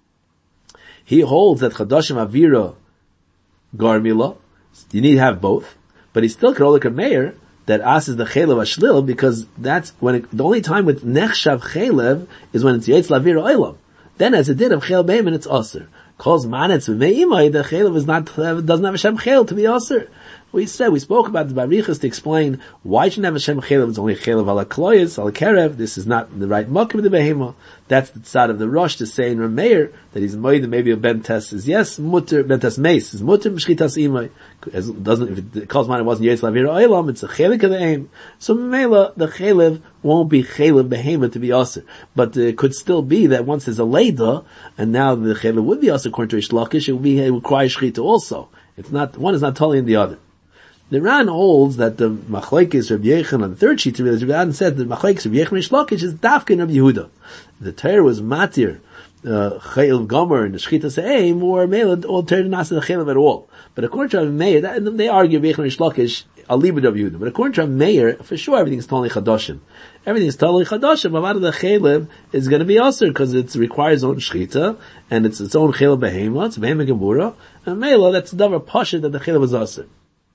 He holds that Chadashim Avira Garmila, you need to have both, but he still could hold like a mayor that asks the Chelev Ashlil, because that's when it, the only time with Nechshav Chelev is when it's Yetz Lavira Oilam. Then as it did of Chel Beim and it's Aser. Calls Manetz V'Me'imai, the Chelev is not, doesn't have a Shem Chel to be Aser. We said, we spoke about the Barichas to explain why should have a Shem Chelev, it's only Chelev ala Kloyes, ala Kerev, this is not the right Mokim of the Behema. That's the side of the Rosh to say in Rameir, that he's Moed, maybe a Ben Tess is yes, Mutter, Ben Tess Meis, is Mutter, Meshchitas Imai. As doesn't, if it calls mine, it wasn't Yetz Lavir Oilam, it's a Chelik of the aim. So Mela, the Chelev won't be Chelev Behema to be Aser. But it could still be that once there's a Leida, and now the Chelev would be Aser according to Rish Lakish, it would be, it would require Shchita also. It's not, one is not totally in the other. The Ran holds that the Machlekes Rabbi Yechon on the third sheet, Rabbi Yechon said that Machlekes Rabbi Yechon Rish Lakish is Dafkin of Yehuda. The Torah was Matir, Chayil Gomer and the Shchita Se'im, or Melad, all Torah not in the Chayil at all. But according to Rabbi Meir, they argue Rabbi Yechon Rish Lakish, Alibud of Yehuda. But according to Rabbi Meir, for sure everything is totally Chadoshim. Everything is totally Chadoshim, but out of the Chayil is going to be Aser, because it requires its own Shchita, and it's its own Chayil Behema, it's Behema Gebura, and Mela, that's the Davar Pasha that the Chayil was Aser.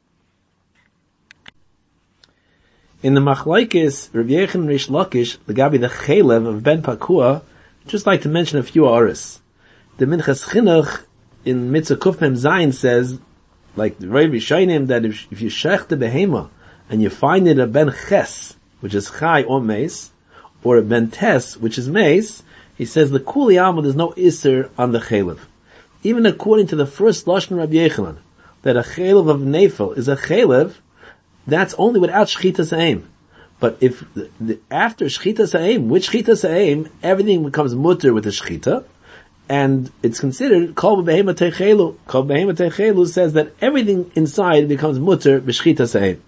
In the Machlaikis, Rabbi Yechon Rish Lakish, the Gabi the Chelev of Ben Pakua, just like to mention a few aris. The Minchas Chinuch in Mitzvah Kuf Mem Zayin says, like the Rav Yishayim, that if, if you shech the behema and you find it a Ben Ches, which is Chai or Meis, or a Ben Tes, which is Meis, he says the Kuli Alma, there's no Isser on the Chelev. Even according to the first Lashon Rabbi Yechanan, that a Chelev of Nefel is a Chelev, that's only without Shchitas Ha'im. But if, the, the, after Shchitas Ha'im, with Shchitas Ha'im, everything becomes mutter with the Shchita, and it's considered, Kol Behema Teichelu. Kol Behema Teichelu says that everything inside becomes mutter b'Shchitas Ha'im.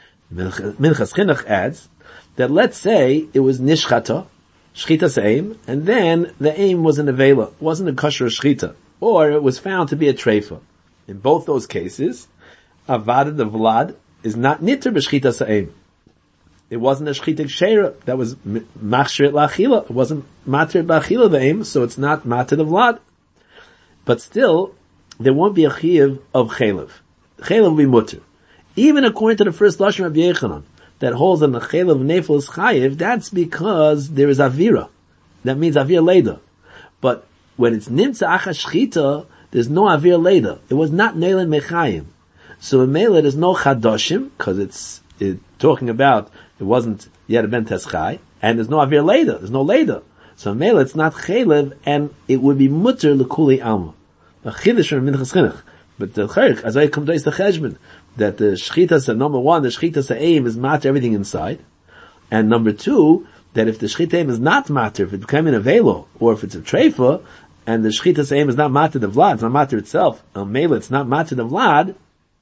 Minchas Chinuch adds, that let's say it was Nishchata, Shchitas Ha'im, and then the aim was an Avela, wasn't a kosher Shchita, or it was found to be a Treifa. In both those cases, Avada the Vlad is not nitter b'Shchitas Ha'im. It wasn't a Shchitik Sheira, that was Machshirit La'achila, it wasn't Matir Ba'achila the aim, so it's not Matir the Vlad. But still, there won't be a Chiyav of Chelev. Chelev will be Mutter. Even according to the first Lashon Rabbi Yechanan, that holds that the Chelev Nefel is Chayiv, that's because there is Avira. That means Avir Leda. But when it's Nimtza Acha Shchita, there's no Avir Leda. It was not Neilan Mechayim. So in Mela there's no Chadoshim, because it's it, talking about, it wasn't yet a Ben Teschai, and there's no Avir Leda, there's no Leda. So in Mela it's not Chelev, and it would be Mutter L'Kuli Alma. A Chidish from Minchas Chinuch. But the Cherich, as I come to the Cheshbon, that the Shchitas, number one, the Shchitas Ha'im is matter everything inside, and number two, that if the Shchita Ha'im is not matter, if it became an Avelo, or if it's a Treifa, and the Shchitas Ha'im is not matter the Vlad, it's not matter itself, in Mela it's not matter the Vlad,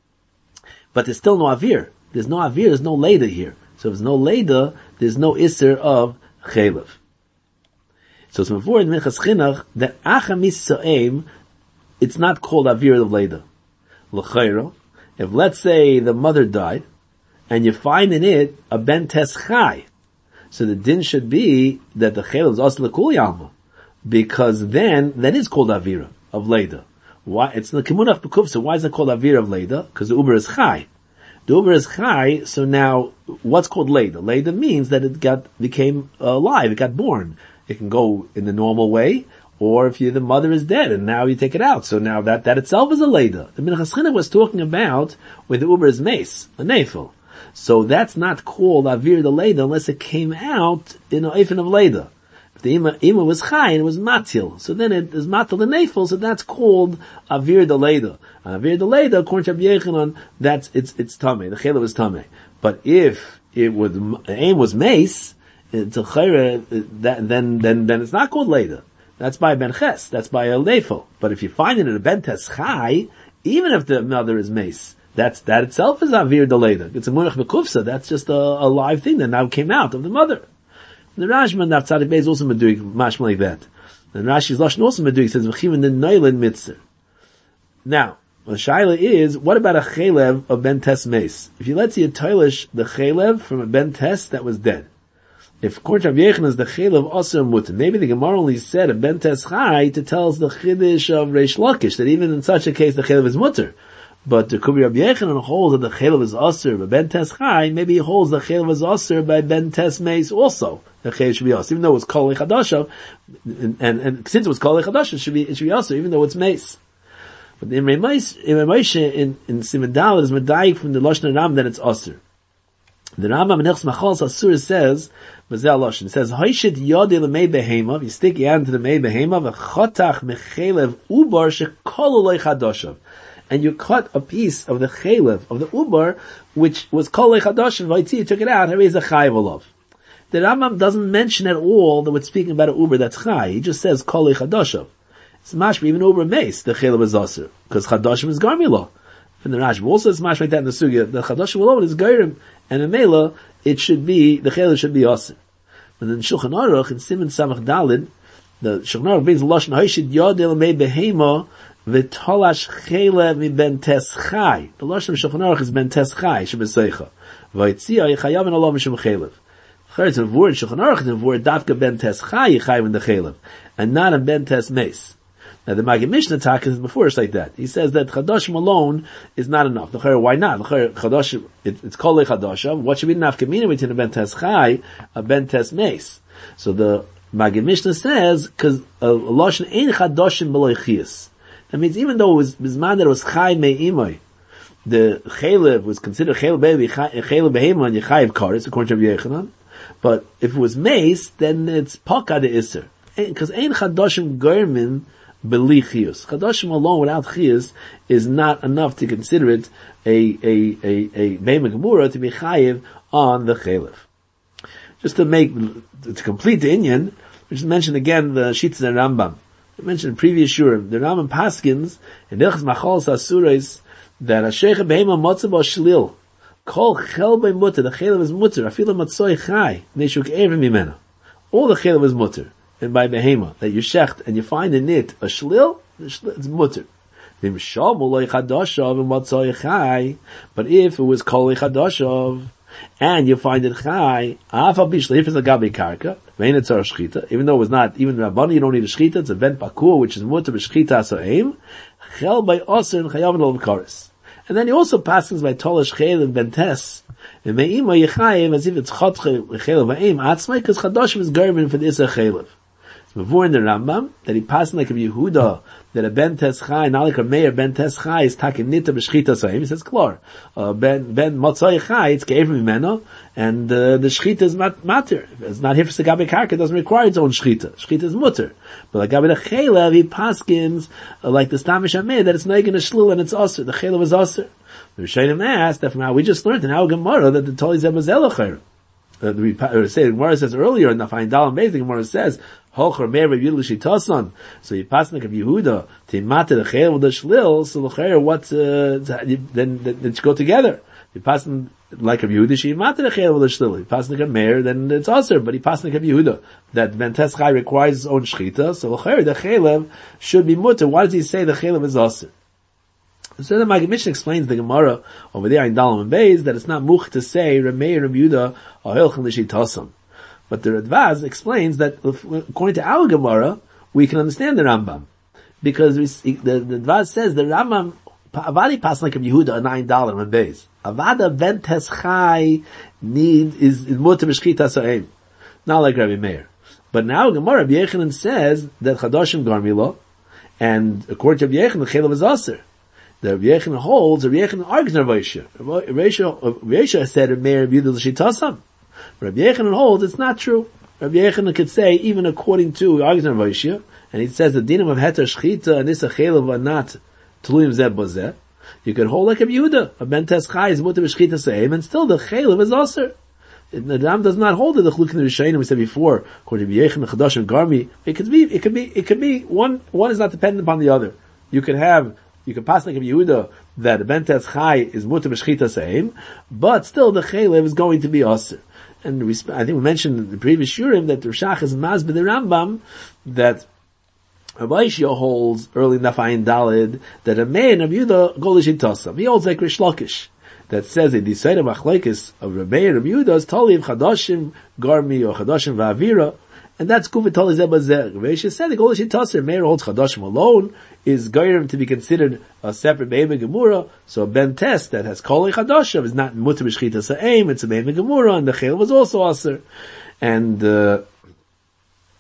but there's still no Avir. There's no Avir, there's no Leda here. So if there's no Leda, there's no Isser of Chelev. So it's before in Minchas Chinuch that Acha Misaim, it's not called Avir of Leda. L'chayro, if let's say the mother died, and you find in it a Ben Tes Chai, so the din should be that the Chelev is also L'Kuli Alma, because then, that is called Avira of Leda. Why? It's the Kimunach B'Kufsa. Why is it called Avir of Leda? Because the Uber is Chai. The Uber is Chai, so now, what's called Leda? Leda means that it got, became alive, it got born. It can go in the normal way, or if you, the mother is dead, and now you take it out. So now that, that itself is a Leda. The Minchas Chinuch was talking about where the Uber is Mace, a Nefel. So that's not called Avir the Leda unless it came out in an Eifen of Leda. The Ima, Ima was Chai and it was Matil. So then it is Matil and Nefel, so that's called Avir the Leda. Avir the Leda, according to Rabbi Yechanan, that's, it's, it's Tameh. The Chelev was Tameh. But if it was, aim was Mace, it's a Chayre, that, then, then, then it's not called Leda. That's by Ben Ches. That's by a Nefel. But if you find it in a Ben Tes Chai, even if the mother is Mace, that's, that itself is Avir the Leda. It's a Munach B'Kufsa. That's just a, a live thing that now came out of the mother. The Rashman Daf Tzadik Beis also meduik mashma like that. And Rashi's lashon also meduik says v'chivin the noilin mitzir. Now, the shaila is, what about a chelev of Ben Tes Meis? If you let see a toilish the chelev from a Ben Tes that was dead, if according to Rabbi Yechon is the chelev also mutter, maybe the Gemara only said a Ben Tes Chai to tell us the chiddush of Reish Lakish that even in such a case the chelev is mutter. But the Kubi Rabbi Yechanan holds that the chelev is asur by Ben Tes Chai. Maybe he holds the chelev is asur by Ben Tes Meis also. The chelev should be asur, even though it's kol chadasha, and, and, and since it was kol chadasha, it should be it should be asur, even though it's Meis. But in Ramosha, in Ramosha, in, in Siman Daled is Medayik from the Lashon Ram that it's Asur. The Rambam in Hilchos Machals Asur says, Mazel Lashon, it says, Hoishit Yodeh L'mei Behema, you stick your hand to the Mei Behema, V'chotach Mechelev Ubar Shekol Olei Chadoshav. And you cut a piece of the Chelev, of the Ubar, which was Kol Olei Chadoshav, V'itzi, you took it out, Harei is a Chayiv Olav. The Rambam doesn't mention at all that we're speaking about an Uber that's Chai, he just says Kol Olei Chadoshav. It's mashma, even Uber Mace, the Chelev is Asur, because Chadoshav is Garmila. And the Rashba also is mashma like that in the Sugya, the Chadoshav alone is Gairim, and in Mela, it should be, the Chelev should be Asur. But then Shulchan Aruch, in Siman Samach Daled, the Shulchan Aruch brings the Lashon, Hoishid Yodeh L'mei Behema, V'tolash Chelev mi Ben Tes Chai. The Lashon of Shulchan Aruch is Ben Tes Chai, Shebeseicha. V'yitzia Yichayav in Allah Mishum Chelev. It's a word, Shulchan Aruch, it's a word, Dafka Ben Tes Chai, Yichayav in the Chelev, and not a Ben Tes Meis. Now the Maggid Mishnah talk is before it's like that. He says that Chadashim alone is not enough. Why not? Chadashim, it, it's called a Chadashim. What should be enough community between a Ben Tes Chai, a Ben Tes Meis? So the Maggid Mishnah says, because a Lashon ain't Chadashim below Chiyas. That means even though it was Bizman that it was Chai Me'imai, the Chelev was considered Chelev Be'imai, Chelev Be'imai, and Yechayev Karis, according to Rabbi Yechanan. But if it was Meis, then it's Paka de Isser. Because ain't Chadashim Germin Beli Chiyus. Chadashim alone without Chiyus is not enough to consider it a, a, a, a Be'imah Gemura to be Chayiv on the Chelev. Just to make, to complete the Inyan, we just mention again the Shitas and Rambam. I mentioned in previous Shurim, the Rambam Paskins, in Hilchos Machals Asurais, that Hashecha Be'imah Motzah Bo Shlil, Kol Chel Bei Mutter, the Chelev is Mutter, Afila Matzoi Chai, Neshuk Evim Mimena. All the Chelev is Mutter. And by behema, that you shecht, and you find in it a shlil, it's mutter. But if it was kol chadashav, and you find it chai, if it's a gabi karka, even though it was not, even Rabbani, you don't need a shchita, it's a vent pakur, which is mutter b'shchita sa'im, chel by osir and chayav and olvkaris. And then he also passes by tolash chel and bentes, and me'ima yechayev, as if it's chot chel v'aim, atzmai, because chadashav is garmin for the isa chelev. Before in the Rambam, that he passed like a Yehuda, that a Ben Tes Chai, not like a Meir, Ben Tes Chai is taking nita b'shchita sa'im. He says, Klor. Uh, Ben, Ben Motzoi Chai, it's ge'ev mimeno, and, uh, the shchita is mat, matter. It's not here for Gabi Karka, it doesn't require its own shchita. Shchita is mutter. But like Gabi the Chelev, he paskins, uh, like the Stamish Ameh, that it's neigen a shlil and it's osir. The Chelev is osir. The Rishonim asked, that from how we just learned in our Gemara, that the Toli Zeb is Elocher. Uh, we say, the Gemara says earlier in the Fain Dalam Beis, the Gemara says, Hocher Meir Rav Yudel Shitasan. So you pass like of Yehuda to Mata the Chel with the Shlil. So the what's uh, then then it should go together. You pass like of Yehuda, she Mata the Chel with the Shlil. You pass like a Meir, then it's also. But he pass like of Yehuda that Ben Tes Chai requires his own shchita. So the Chelev should be mutter. Why does he say the Chelev is also? So the Maggid Mishnah explains the Gemara over there in Dalam and Beis that it's not much to say Ramei Rav Yehuda or Hilchon L'Shitasan. But the Radvaz explains that according to our Gemara, we can understand the Rambam. Because we, the, the Radvaz says the Rambam, Avadi pass like a Yehuda, a nine dollar and Beis. Avada Ben Tes Chai need, is, is mutter b'shchita sa'im. Not like Rabbi Meir. But now Gemara, Rabbi Yechanan says that Chadashim Garmilo, and according to Rabbi Yechanan, the Chelev is Aser. The Rabbi Yechanan holds, Rabbi Yechanan argues Rav Yosha. Rav Yosha said, Rabbi Meir Yudel Shitasam. Rabbi Yechanan holds it's not true. Rabbi Yechanan could say, even according to argues Rav Yosha, and he says the dinam of heter shchita and isa chelev are not tuluyim zeh bozeh. You could hold like a Yehuda, a Ben Tes Chai is mutter b'shchita seim, and still the chelev is aser. The Ram does not hold it. The chlukin Rishayim we said before, according to Rabbi Yechanan, Chadash and Garmi, it could be, it could be, it could be one. One is not dependent upon the other. You could have. You can pass like a Yehuda that Ben Tes Chai is mutter b'shchita seim, but still the chelev is going to be aser. And we, I think we mentioned in the previous shurim that Rishach is mazbeh the Rambam that Rabbi Yishia holds early in Nafayin Dalid that a man of Yehuda golish itasam. He holds like Rish Lakish that says in the side of Machlekes of Rabbi and Rabbi Yehuda is tali of Chadashim Garmi or Chadashim Va'avira. And that's Kufet Tali Zebazeh. Rabbi Yishia said the golish itasam. Meir holds Chadashim alone is Gairim to be considered a separate Be'ema Gemura. So a Ben Tes that has Kol Chadashim is not Mutter B'Shchita Sa'im, it's a Be'ema Gemura, and the Chel was also Aser. And, uh,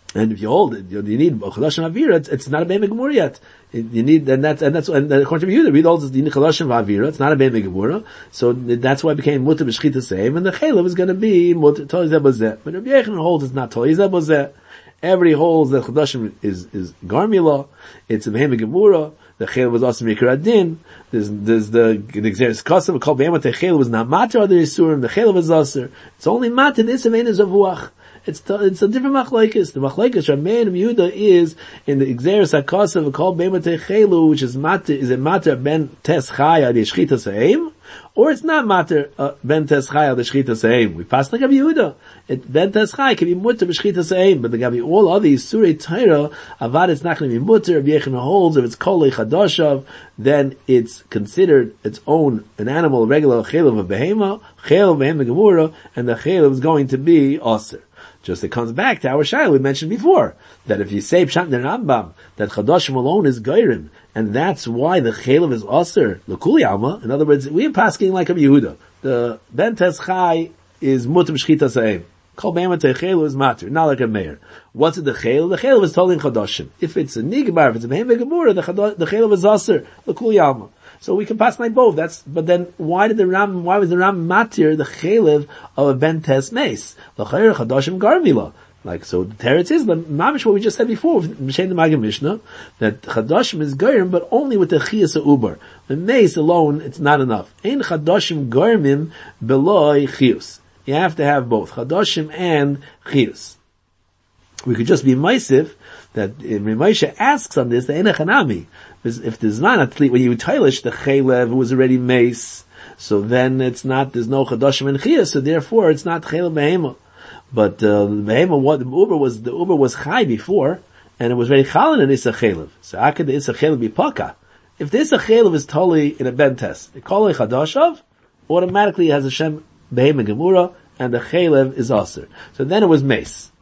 And if you hold it, you, you need Chadashim Avira, it's, it's not a Be'emei Gemura yet. You need, and that's, and that's, and according to Yehuda, read all this, you need Chadashim Avira, it's not a Be'emei Gemura, so that's why it became Mutter B'Shchita Seim, and the Chaylev is gonna be Mutter Toli Zeh Bozeh. But Rabbi Yochanan holds it's not Toli Zeh Bozeh. Everybody holds that Chadashim is, is Garmila, it's a Be'emei Gemura, the Chaylev was also Mikra Adin, there's, there's the, the Exeris Kosev, called Be'emot, the Chaylev was not Matter Adar Yisurim, the Chaylev was Aser. It's only Matter, the Isam Ein Zavuach. It's it's a different machlekes. The machlekes Ramein and Yehuda is in the Exeris HaKosev called Be'emot Chaylu, which is matter is a matter ben tes chaya de shchita seim, or it's not matter uh, ben tes chaya de shchita seim. We pass like Rabbi Yehuda. It ben tes chaya can be mutter b'shchita seim, but the Gabi all other Surei Torah avad it's not going to be mutter. Rabbi Yochanan holds if it's kolei chadashav, then it's considered its own an animal, a regular chaylev of behema, chaylev behema gemura, and the chaylev is going to be aser. Just it comes back to our shayla we mentioned before, that if you say Pshat in the Rambam, that Chadashim alone is Geirim, and that's why the Chaylev is Aser, L'kuli Alma, in other words, we are pasking like a Yehuda. The Ben Tes Chai is Mutter B'Shchita Se'em. Kol Be'emet Chaylev is Mater, not like a Meir. What's it the Chaylev? The Chaylev is told in Chadashim. If it's a Nigbar, if it's a Behemei Gemura, the Chaylev is Aser, L'kuli Alma. So we can pass like both. That's, but then why did the Ram, why was the Ram matir the chaylev of a ben tes meis? L'chayr chadashim garmila. Like, so the teretz is the mamish what we just said before, M'shein the Magid Mishnah, that chadashim is garim, but only with the chiyas uber. The meis alone, it's not enough. Ein chadashim garmim beloi chiyus. You have to have both chadashim and chiyus. We could just be meisiv that Ramesha asks on this the enachanami. If there's not a when you tailish the chaylev who was already mace, so then it's not there's no chadashim and chiyas, so therefore it's not chaylev behema. But uh, behema what the uber was the uber was chay before, and it was very chalin and isa chaylev. So how could the isa chaylev be paka? If this a chaylev is totally in a bentes, the kolei chadashav automatically has a shem behema gemura, and the chaylev is aser. So then it was mace.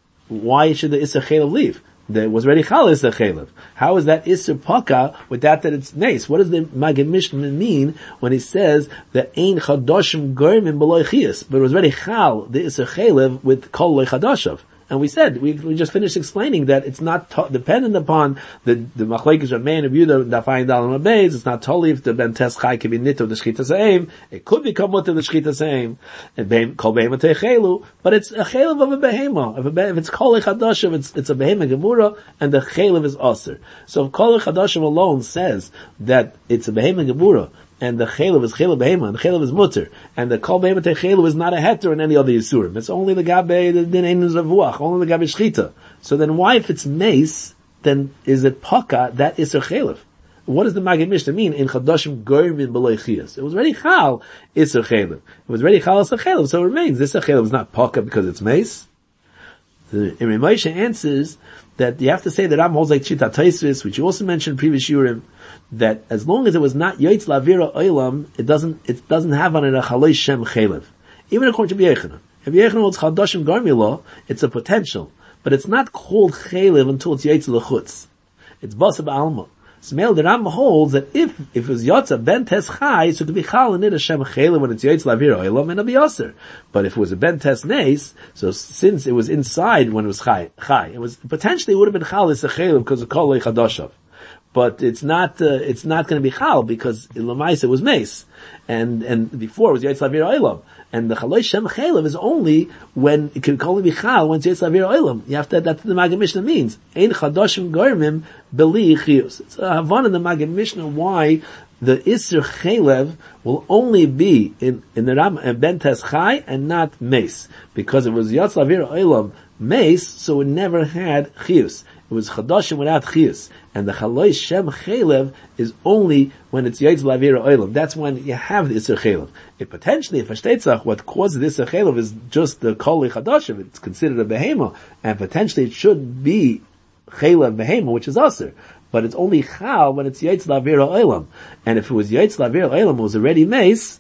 Why should the Isser Chaylev leave? There was already Chal Isser Chaylev. How is that Isser Paka with that that it's mace? What does the Magid Mishnah mean when he says that Ein Chadoshim Gormin B'loi Chiyas? But it was already Chal, the Isser Chaylev with Kol Loi Chadashav. And we said, we, we just finished explaining that it's not to, dependent upon the, the machlekes of man of Yehuda, Dafayin Dalam Abeis, it's not totally if the Ben Tes Chai can be nit of the Shchita Seim, it could become what of the Shchita Seim, and Kol Behema Techelu, but it's a Chaylev of a Behema. If, a, if it's Kol Chadashav, it's, it's a Behema Gemura, and the Chaylev is Aser. So if Kol Chadashav alone says that it's a Behema Gemura, and the chaylev is chaylev behema, and the chaylev is mutter, and the kol behema chaylev is not a heter in any other yisurim. It's only the gabe the din ein zavuach, only the gabe shchita. So then, why if it's mace, then is it paka that is a chaylev? What does the Magid Mishnah mean in chadashim gormin b'loi chiyas? It was already chal is a chaylev. It was already chal is a chaylev, so it remains. This a chaylev is not paka because it's mace. The Imrei Moshe answers that you have to say that Ram holds like Chita Taisvis, which you also mentioned in previous Yurim, that as long as it was not Yoitz Lavira Oilam, it doesn't, it doesn't have on it a Chalei Shem Chaylev. Even according to Rabbi Yochanan. If Rabbi Yochanan holds Chadashim Garmila, it's a potential, but it's not called Chaylev until it's Yoitz Lechutz. It's Basa Ba'alma. Smail the Ram holds that if, if it was Yotza Ben Tes Chai, so it could be Chal in it Hashem Chaylev when it's Yoitz Lavira Oilam and it'll be Yoser. But if it was a Ben Tes Nes, so since it was inside when it was Chai, Chai, it was, potentially it would have been Chal is a Chaylev because of Kol Chadashav. But it's not, uh, it's not going to be Chal because in Lamaisa it was Mace. And, and before it was Yoitz Lavir Oilam. And the Chaloi Shem Chaylev is only when, it can only be Chal when it's Yoitz Lavir Oilam. You have to, that's what the Magid Mishnah means. Ein Chadashim Gormim Beli Chiyus. It's a Havana in the Magid Mishnah why the Isser Chaylev will only be in, in the Ram, in Ben Tes Chai and not Mace. Because it was Yoitz Lavir Oilam Mace, so it never had Chiyus. It was Chadashim without Chiyus. And the Chaloi Shem Chaylev is only when it's Yoitz Lavira Oilam. That's when you have the Isser Chaylev. It potentially, if Hashtetzach, what causes the Isser Chaylev is just the Kol Chadashim. It's considered a Behema. And potentially it should be Chaylev Behema, which is Aser. But it's only Chal when it's Yoitz Lavira Oilam. And if it was Yoitz Lavira Oilam, it was already Mace,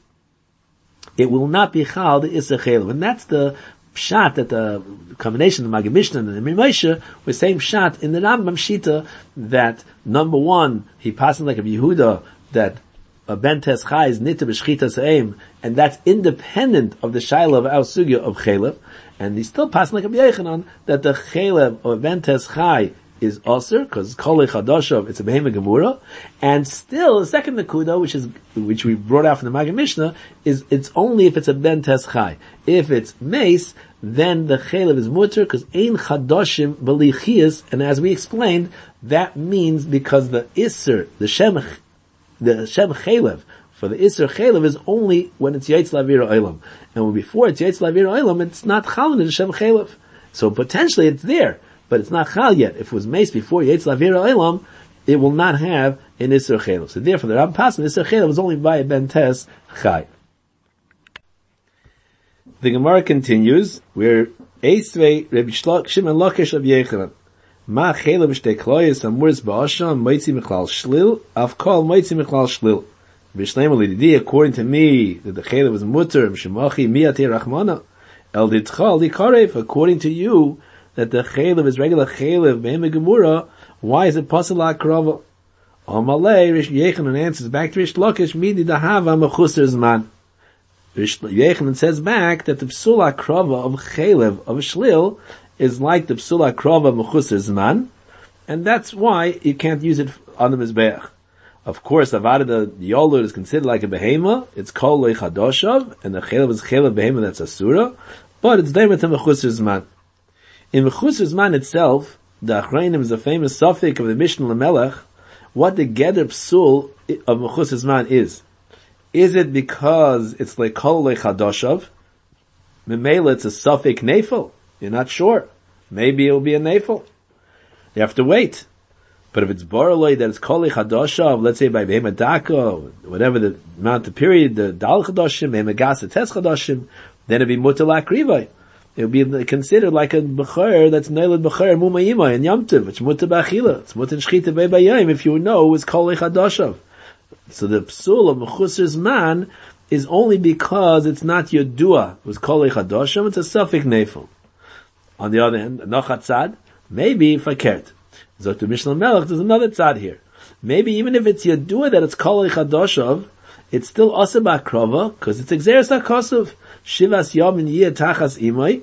it will not be Chal, the Isser Chaylev. And that's the Pshat that the combination of the Magid Mishnah and the Imrei Moshe was saying Pshat in the Rambam Shita that number one, he passing like a Yehuda that a Ben Tes Chai is Nita B'Shchita Se'em, and that's independent of the Shaila of our Sugya of Chaylev. And he's still passing like a Yechanan that the chelev of Ventes Chai is Osir, because Kolei Chadashov, it's a Behema Gemura, and still the second Nakuda, which is, which we brought out from the Maggid Mishnah, is it's only if it's a Ventes Chai. If it's Mace, then the chelev is mutter, because Ein Chadashim Belichias, and as we explained, that means because the Isser, the Shem, the Shem chelev, for the Isser chelev is only when it's Yaitz Lavira Olam. And when before it's Yaitz Lavira Olam, it's not Chal in the Shem chelev. So potentially it's there, but it's not Chal yet. If it was Mace before Yaitz Lavira Olam, it will not have an Isser chelev. So therefore the Rambam Pasan, Isser chelev is only by a Bentes Chai. The Gemara continues, where Eisvei Reb Shimon Lakish of Yechanan. Ma chelev shtei kloyes amuris ba'asham moitzi michlal shlil, av kol moitzi michlal shlil. B'shleim l'didi, according to me, that the chelev was mutter, m'shemachi miyatei rachmana. El ditchal likarev, according to you, that the chelev is regular chelev, be'em gemura, why is it pasal la'akrava? Amalei, Rish Yechanan answers back to Rish Lakish, midi dahava mechusar zman. Rish Yechanan says back that the psul akrava of chelev, of shlil, is like the psul akrava of mechusar zman, and that's why you can't use it on the mizbeach. Of course, avada the yolud is considered like a behema. It's called leichadoshav, and the chelev is chelev behema that's asura, but it's daimet to mechusar zman. In mechusar zman itself, the Achrayim is a famous suffix of the Mishnah Lamelech. What the geder psul of mechusar zman is. Is it because it's like kol leichadoshav? Memela, it's a suffix nefel. You're not sure. Maybe it will be a nefel. You have to wait. But if it's boroloi that it's kol chadashav, let's say by behema daka, whatever the amount of period, the dal chadashim, behema gasa tes chadashim, then it'd be mutal akrivai. It would be considered like a bechor that's nailed bechor mumayima and yamtiv. It's mutal bachila. It's mutal shchita bebayim if you know it's kol chadashav. So the psul of mechusar zman is only because it's not yodua. It was kol chadashav. It's a suffix nefel. On the other hand, nochat tzad, maybe fakert. So to Mishnah Melech, there's another tzad here. Maybe even if it's yadua that it's kol chadashav, it's still asaba krova, because it's exeris hakosov. Shivas yom in yiyah tachas imay.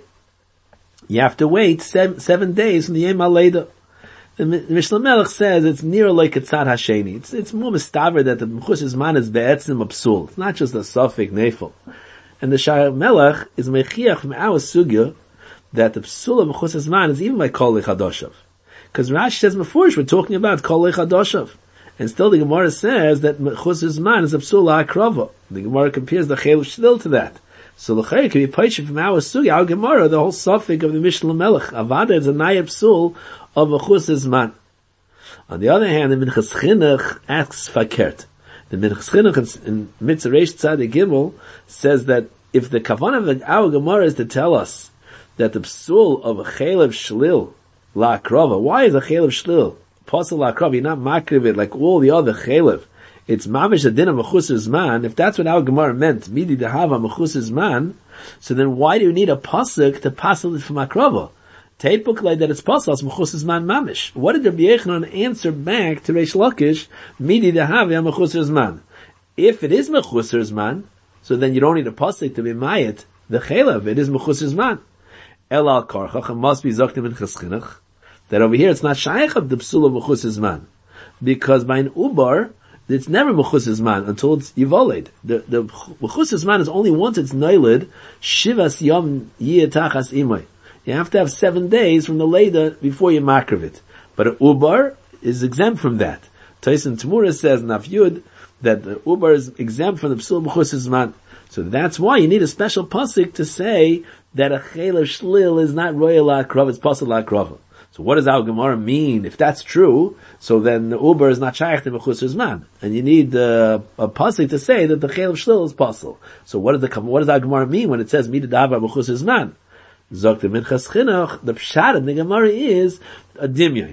You have to wait seven, seven days from the yom haleda. The Mishnah Melech says it's near like a tzad hasheni. It's, it's more mistaver that the mechusar zman is be'etzim absul. It's not just a suffix nefel. And the Shar Melech is mechiach from our sugya that the psul of mechusar zman is even by kol chadashav. Because Rashi says before we're talking about kol chadashav, and still the Gemara says that mechusar zman is a psul ha'akrava. The Gemara compares the chelev shlil to that. So the chayr can be paished from our sugi, our Gemara, the whole suffix of the Mishnah Melech. Avada is a nayab psul of mechusar zman. On the other hand, the Minchas Chinuch asks fakert. The Minchas Chinuch in Mitzvah Reish Tzaddik Gimel says that if the kavanah of our Gemara is to tell us that the psul of a chelev shlil la akrava. Why is a chelev shlil pasal la akrava? You're not makriv it like all the other chelev. It's mamish a din of mechusar zman. If that's what our Gemara meant, midi dehava mechusar zman, so then why do you need a pasuk to pasal it from akrava? Teipuk like that it's pasal as mechusar zman mamish. What did Rabbi Yechanan answer back to Reish Lakish? Midi dehava mechusar zman. If it is mechusar zman, so then you don't need a pasuk to be mayit the chelev. It is mechusar zman. El al karchach, it must be zoktim in chaschinach, that over here it's not shaykh of the psul of mechusar zman, because by an ubar, it's never mechusar zman until it's yivoled. The, the mechusar zman is only once it's nailed, shivas yom yiyah tachas imay. You have to have seven days from the leda before you makriv it. But an ubar is exempt from that. Tyson Tamura says in Afyud that the ubar is exempt from the psul of mechusar zman. So that's why you need a special pasuk to say that a chelev shlil is not royal la'akrava, it's pasuk la'akrava. So what does our Gemara mean? If that's true, so then the uber is not shaykh to mechusar zman, and you need uh, a pasuk to say that the chelev shlil is pasuk. So what does the what does our Gemara mean when it says midadavar mechusar zman? Zok the Minchas Chinuch, the pshat in the Gemara is a dimyon.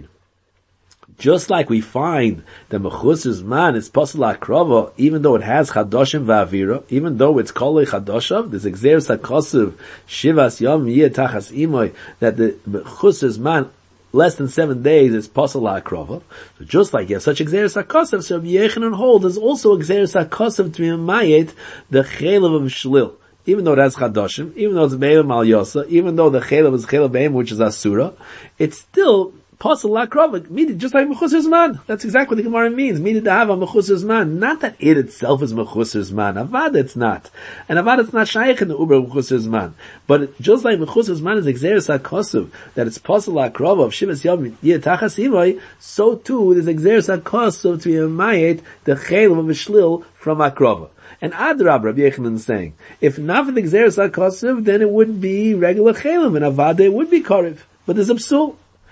Just like we find that mechusar zman is pasal akrava, even though it has chadashim va'avira, even though it's kol chadashav, there's exeris hakosiv shivas yom yiyah tachas imoy, that the mechusar zman less than seven days is pasal akrava. So just like you have such exeris hakosiv, so Rabbi Yechanan hold there's also exeris hakosiv to be mayet the chelev of shlil. even though that's Chadoshim, even though it's Be'em Mal Yosa, even though the Chelev is Chelev Be'em, which is Asura, it's still Pasal Lakrova, just like Mechusar Zman. That's exactly what the Gemara means. Midi Dahava Mechusar Zman. Not that it itself is Mechusar Zman. Avad it's not. And Avad it's not Shaykh in the Uber Mechusar Zman. But just like Mechusar Zman is Exeris HaKosuv, that it's Pasal Lakrova of Shivas Yom Yetachas Ivoi, so too there's Exeris HaKosuv to be Amayet, the Chelev of a Shlil from Akrova. And Adrab, Rabbi Yechanan is saying, if not for the Exeris HaKosuv, then it would be regular Chelev, and Avad it would be Korev. But there's a Psul.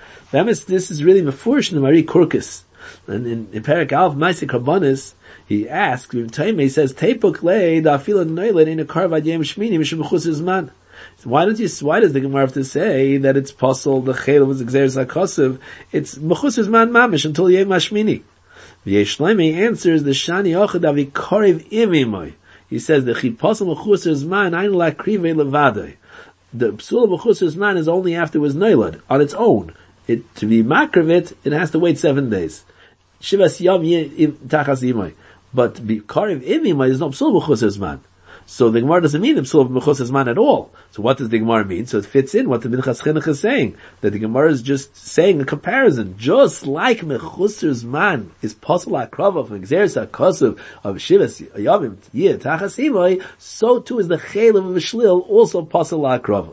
This is really mefurish in the Mari Kurkus. And in, in Perek Alf, Maaseh Karbonis, he asks, he says, Teipuk lei da'afila noiled in a karvad yem shmini mishum b'chusar zman. Why don't you, why does the Gemara have to say that it's possible the chayil was exeris hakosiv? It's b'chusar zman mamish until yem hashmini. V'yesh Shlomi answers, the shani ochad avi korev imimoy. He says, the chiposel b'chusar zman ayin lakrivei levadoi. The psul b'chusar zman is only after it was noiled, on its own. It, to be makravit, it has to wait seven days. Shivas yom tachas imay. But to be karev imay, there's no psul b'chusar zman. So the Gemara doesn't mean the psul b'chusar zman at all. So what does the Gemara mean? So it fits in what the Minchas Chinuch is saying. That the Gemara is just saying a comparison. Just like mechusar zman is posel akrava from Exeris HaKosuv of Shivas yom tachas imay, so too is the chelev of a shlil also posel akrava.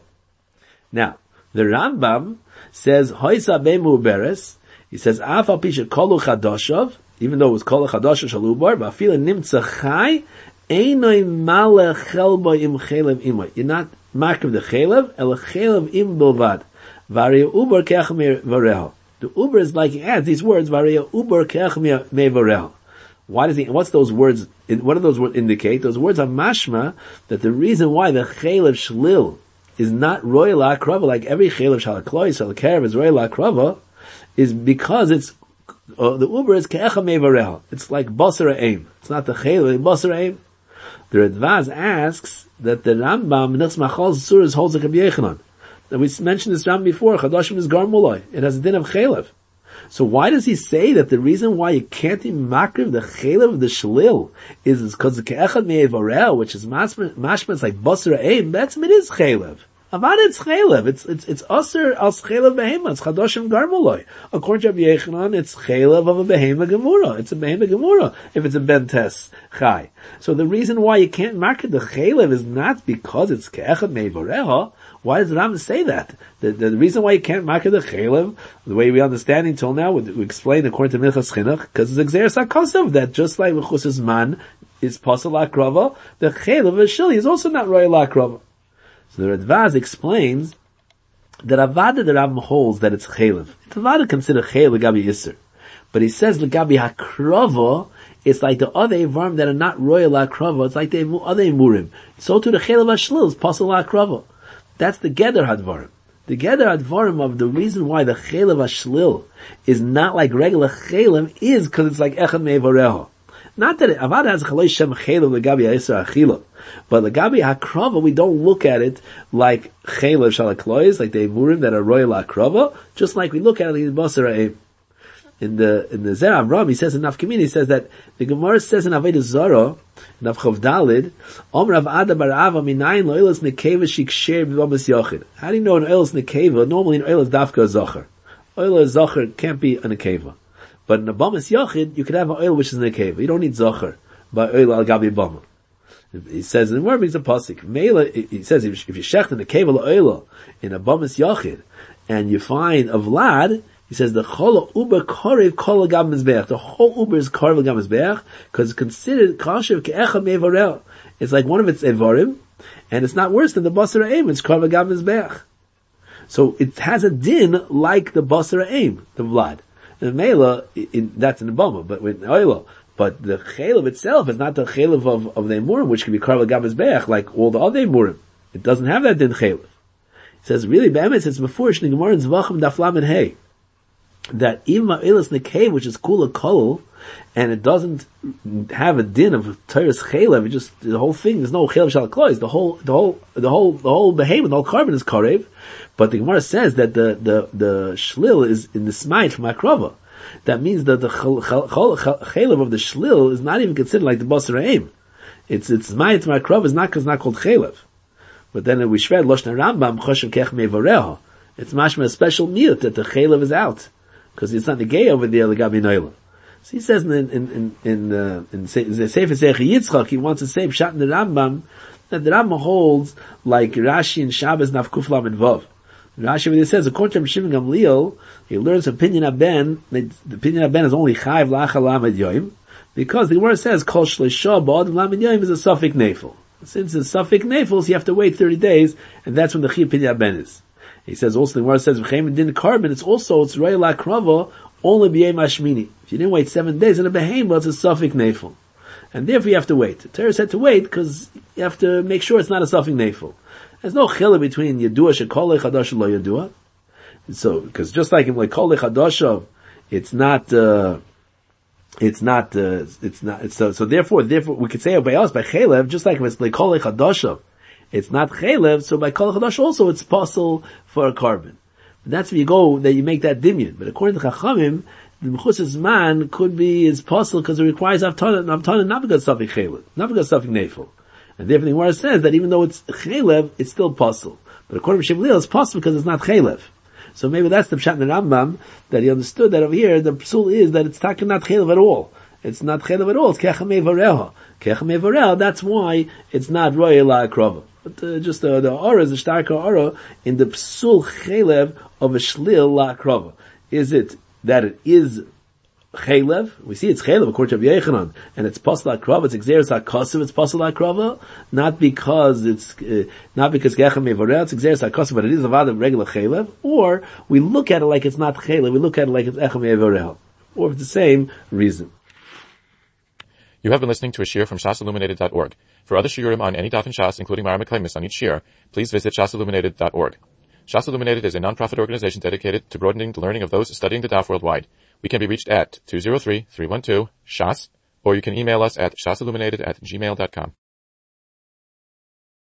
Now, the Rambam says, Hoysa Bemu Beres, he says, Afa Pisha Kolu Chadoshav, even though it was Kolu Chadoshav Shalubar, Vafila Nimtza Chai, Einoi Male Chelbo Im Chelev Imoy. You're not Makrav the Chelev, El Chelev Im Bilvad. Varia Uber Keach Me Vareho. The Uber is like, he adds these words, Varia Uber Keach Me Vareho. Why does he, what's those words, what do those words indicate? Those words are mashma, that the reason why the Chelev Shlil is not royal akrava, like every chelev shalaklois, shalakarev is royal akrava, is because it's, uh, the uber is ke'echa mevarel. It's like basara aim. It's not the chelev, basara aim. The Radvaz asks that the Rambam, Nils Machal Suras holds like a Yechanan. And we mentioned this Rambam before, Chadashim is garmuloi. It has a din of chelev. So why does he say that the reason why you can't even makriv the chelev of the shlil is because the ke'echad me'evarel, which is mashma, it's like basra aim, that's it is chelev. Avad it's chelev. It's, it's, it's usher as chelev behema. It's chadoshim garmuloi. According to Rabbi Yechanan, it's chelev of a behema gemura. It's a behema gemura if it's a bentes chai. So the reason why you can't mark the chelev is not because it's ke'echad me'evarel. Why does the Rambam say that? The, the, the reason why you can't mark the chelev, the way we understand until now, we, we explain according to Minchas Chinuch, because it's exeris HaKosuv, that just like Mechusar Zman is pasal akrava, the chelev of Shili is also not royal akrava. So the Radvaz explains that Avada the Rambam holds that it's chelev. It's Avada considered chelev Gabi Yisr. But he says Gabi Hakrava, it's like the other Ivarim that are not royal akrava, it's like the other Imurim. So too the chelev HaShlil is pasal akrava. That's the Geder Hadvarim. The Geder Hadvarim of the reason why the Chelev HaShlil is not like regular Chelev is because it's like Echad Me'evareho. Not that it, Avad has Chalei Shem Chelev L'Gabi HaYisra Achila. But L'Gabi HaKrava, we don't look at it like Chelev Shalaklois, like the Emurim that are Royal HaKrava, just like we look at it in Basar Ha'im. In the, in the Zer Avram, he says in Nafkamin, he says that the Gemara says in Avodah Zarah, in Avchav Dalid, Om Rav Ada Bar Ava minayin lo'ilas nekeva shiksher b'vamas yochid. How do you know an oilas nekeva? Normally an oilas dafka zocher. Oilas zocher can't be a nekeva. But in a bamas yochid, you could have an oil which is a nekeva. You don't need zocher by oil al gabi bama. He says in the word means a pasuk. Mela, he says if you shecht a nekeva la'oila in a bamas yochid, and you find a vlad, he says the chol uber korev kol gam mizbeach. The whole uber is korev gam mizbeach because it's considered kasher ke'echa me'evarel. It's like one of its evarim, and it's not worse than the basar aim. It's korev gam mizbeach. So it has a din like the basar aim, the vlad. And mela, that's in the bama, but with oilo. But the chelev itself is not the chelev of, of the emurim, which can be korev gam mizbeach like all the other emurim. It doesn't have that din chelev. It says really, be'emes it's before the Gemara in Zvachim daflam and hey. That even ma'ilas nekei, which is kula kol, and it doesn't have a din of Torah's chelev, it just, the whole thing, there's no chelev shal klois, the whole, the whole, the whole, the whole behemoth, the whole carbon is karev, but the Gemara says that the, the, the shlil is in the smite from akrava. That means that the chelev of the shlil is not even considered like the basar aim. It's, it's smite from akrava is not, cause it's not called chelev. But then we shred Loshna Rambam, Choshev Kech Mevareha. It's mashma a special mute that the Chaylev is out. Because it's not the gay over there, the Gabi Noila. So he says in, in, in, in, uh, in the Sefer Seich Yitzchak, he wants to say Pshat in the Rambam, that the Rambam holds like Rashi and Shabbos Naf Kuf Lam and Vav. Rashi over there says, according to Rav Shimon Gamliel, he learns opinion Aben, the opinion Aben is only Chayv Lacha Lamed Yoim, because the word says, Kol Shleisha Ba'ad Lamed Yoim is a suffix nefel. Since it's suffix nefel, so you have to wait thirty days, and that's when the Chi opinion Aben is. He says also, the word says, V'cheim Din Carbon, it's also, it's Rei La Krava, only B'yei Mashmini. If you didn't wait seven days in a Behemah, it's a suffix nefel. And therefore you have to wait. The Torah said to wait, because you have to make sure it's not a suffix nefel. There's no chila between Yedua Shekol Chadash Lo Yedua. So, because just like in like Kol Chadash, it's not, uh, it's not, uh, it's not, it's, so, so therefore, therefore, we could say by us, by Chelev, just like if it's like Kol Chadash, it's not Chelev, so by Kol Chadash also it's possible for a carbon. That's where you go, that you make that dimyon. But according to Chachamim, the Mechusas man could be, is possible because it requires Avtana, Avtana not because suffix Chelev, not because suffix Nefel. And therefore the Gemara says that even though it's Chelev, it's still possible. But according to Shivlil, it's possible because it's not Chelev. So maybe that's the Pshat in the Rambam, that he understood that over here, the psul is that it's talking not Chelev at all. It's not Chelev at all, it's Kechamei Vareha. Kechamei Vareha, that's why it's not Royal La Akrava. But uh, just uh, the aura is the starker aura in the psul Chelev of a Shlil La Akrava. Is it that it is Chelev? We see it's Chelev according to Rabbi Yechanan, and it's Pasal Akrava, it's Exeris HaKosev, it's Pasal Akrava, not because it's, uh, not because Gechem Mevoreh, it's Exeris HaKosev, but it is a Vada regular Chelev, or we look at it like it's not Chelev, we look at it like it's Echem Mevoreh, or for the same reason. You have been listening to a shiur from shas illuminated dot org. For other shiurim on any daf in Shas, including Mara Meklemis on each shiur, please visit shas illuminated dot org. Shas Illuminated is a non-profit organization dedicated to broadening the learning of those studying the daf worldwide. We can be reached at two zero three, three one two, S H A S, or you can email us at shasilluminated at gmail dot com.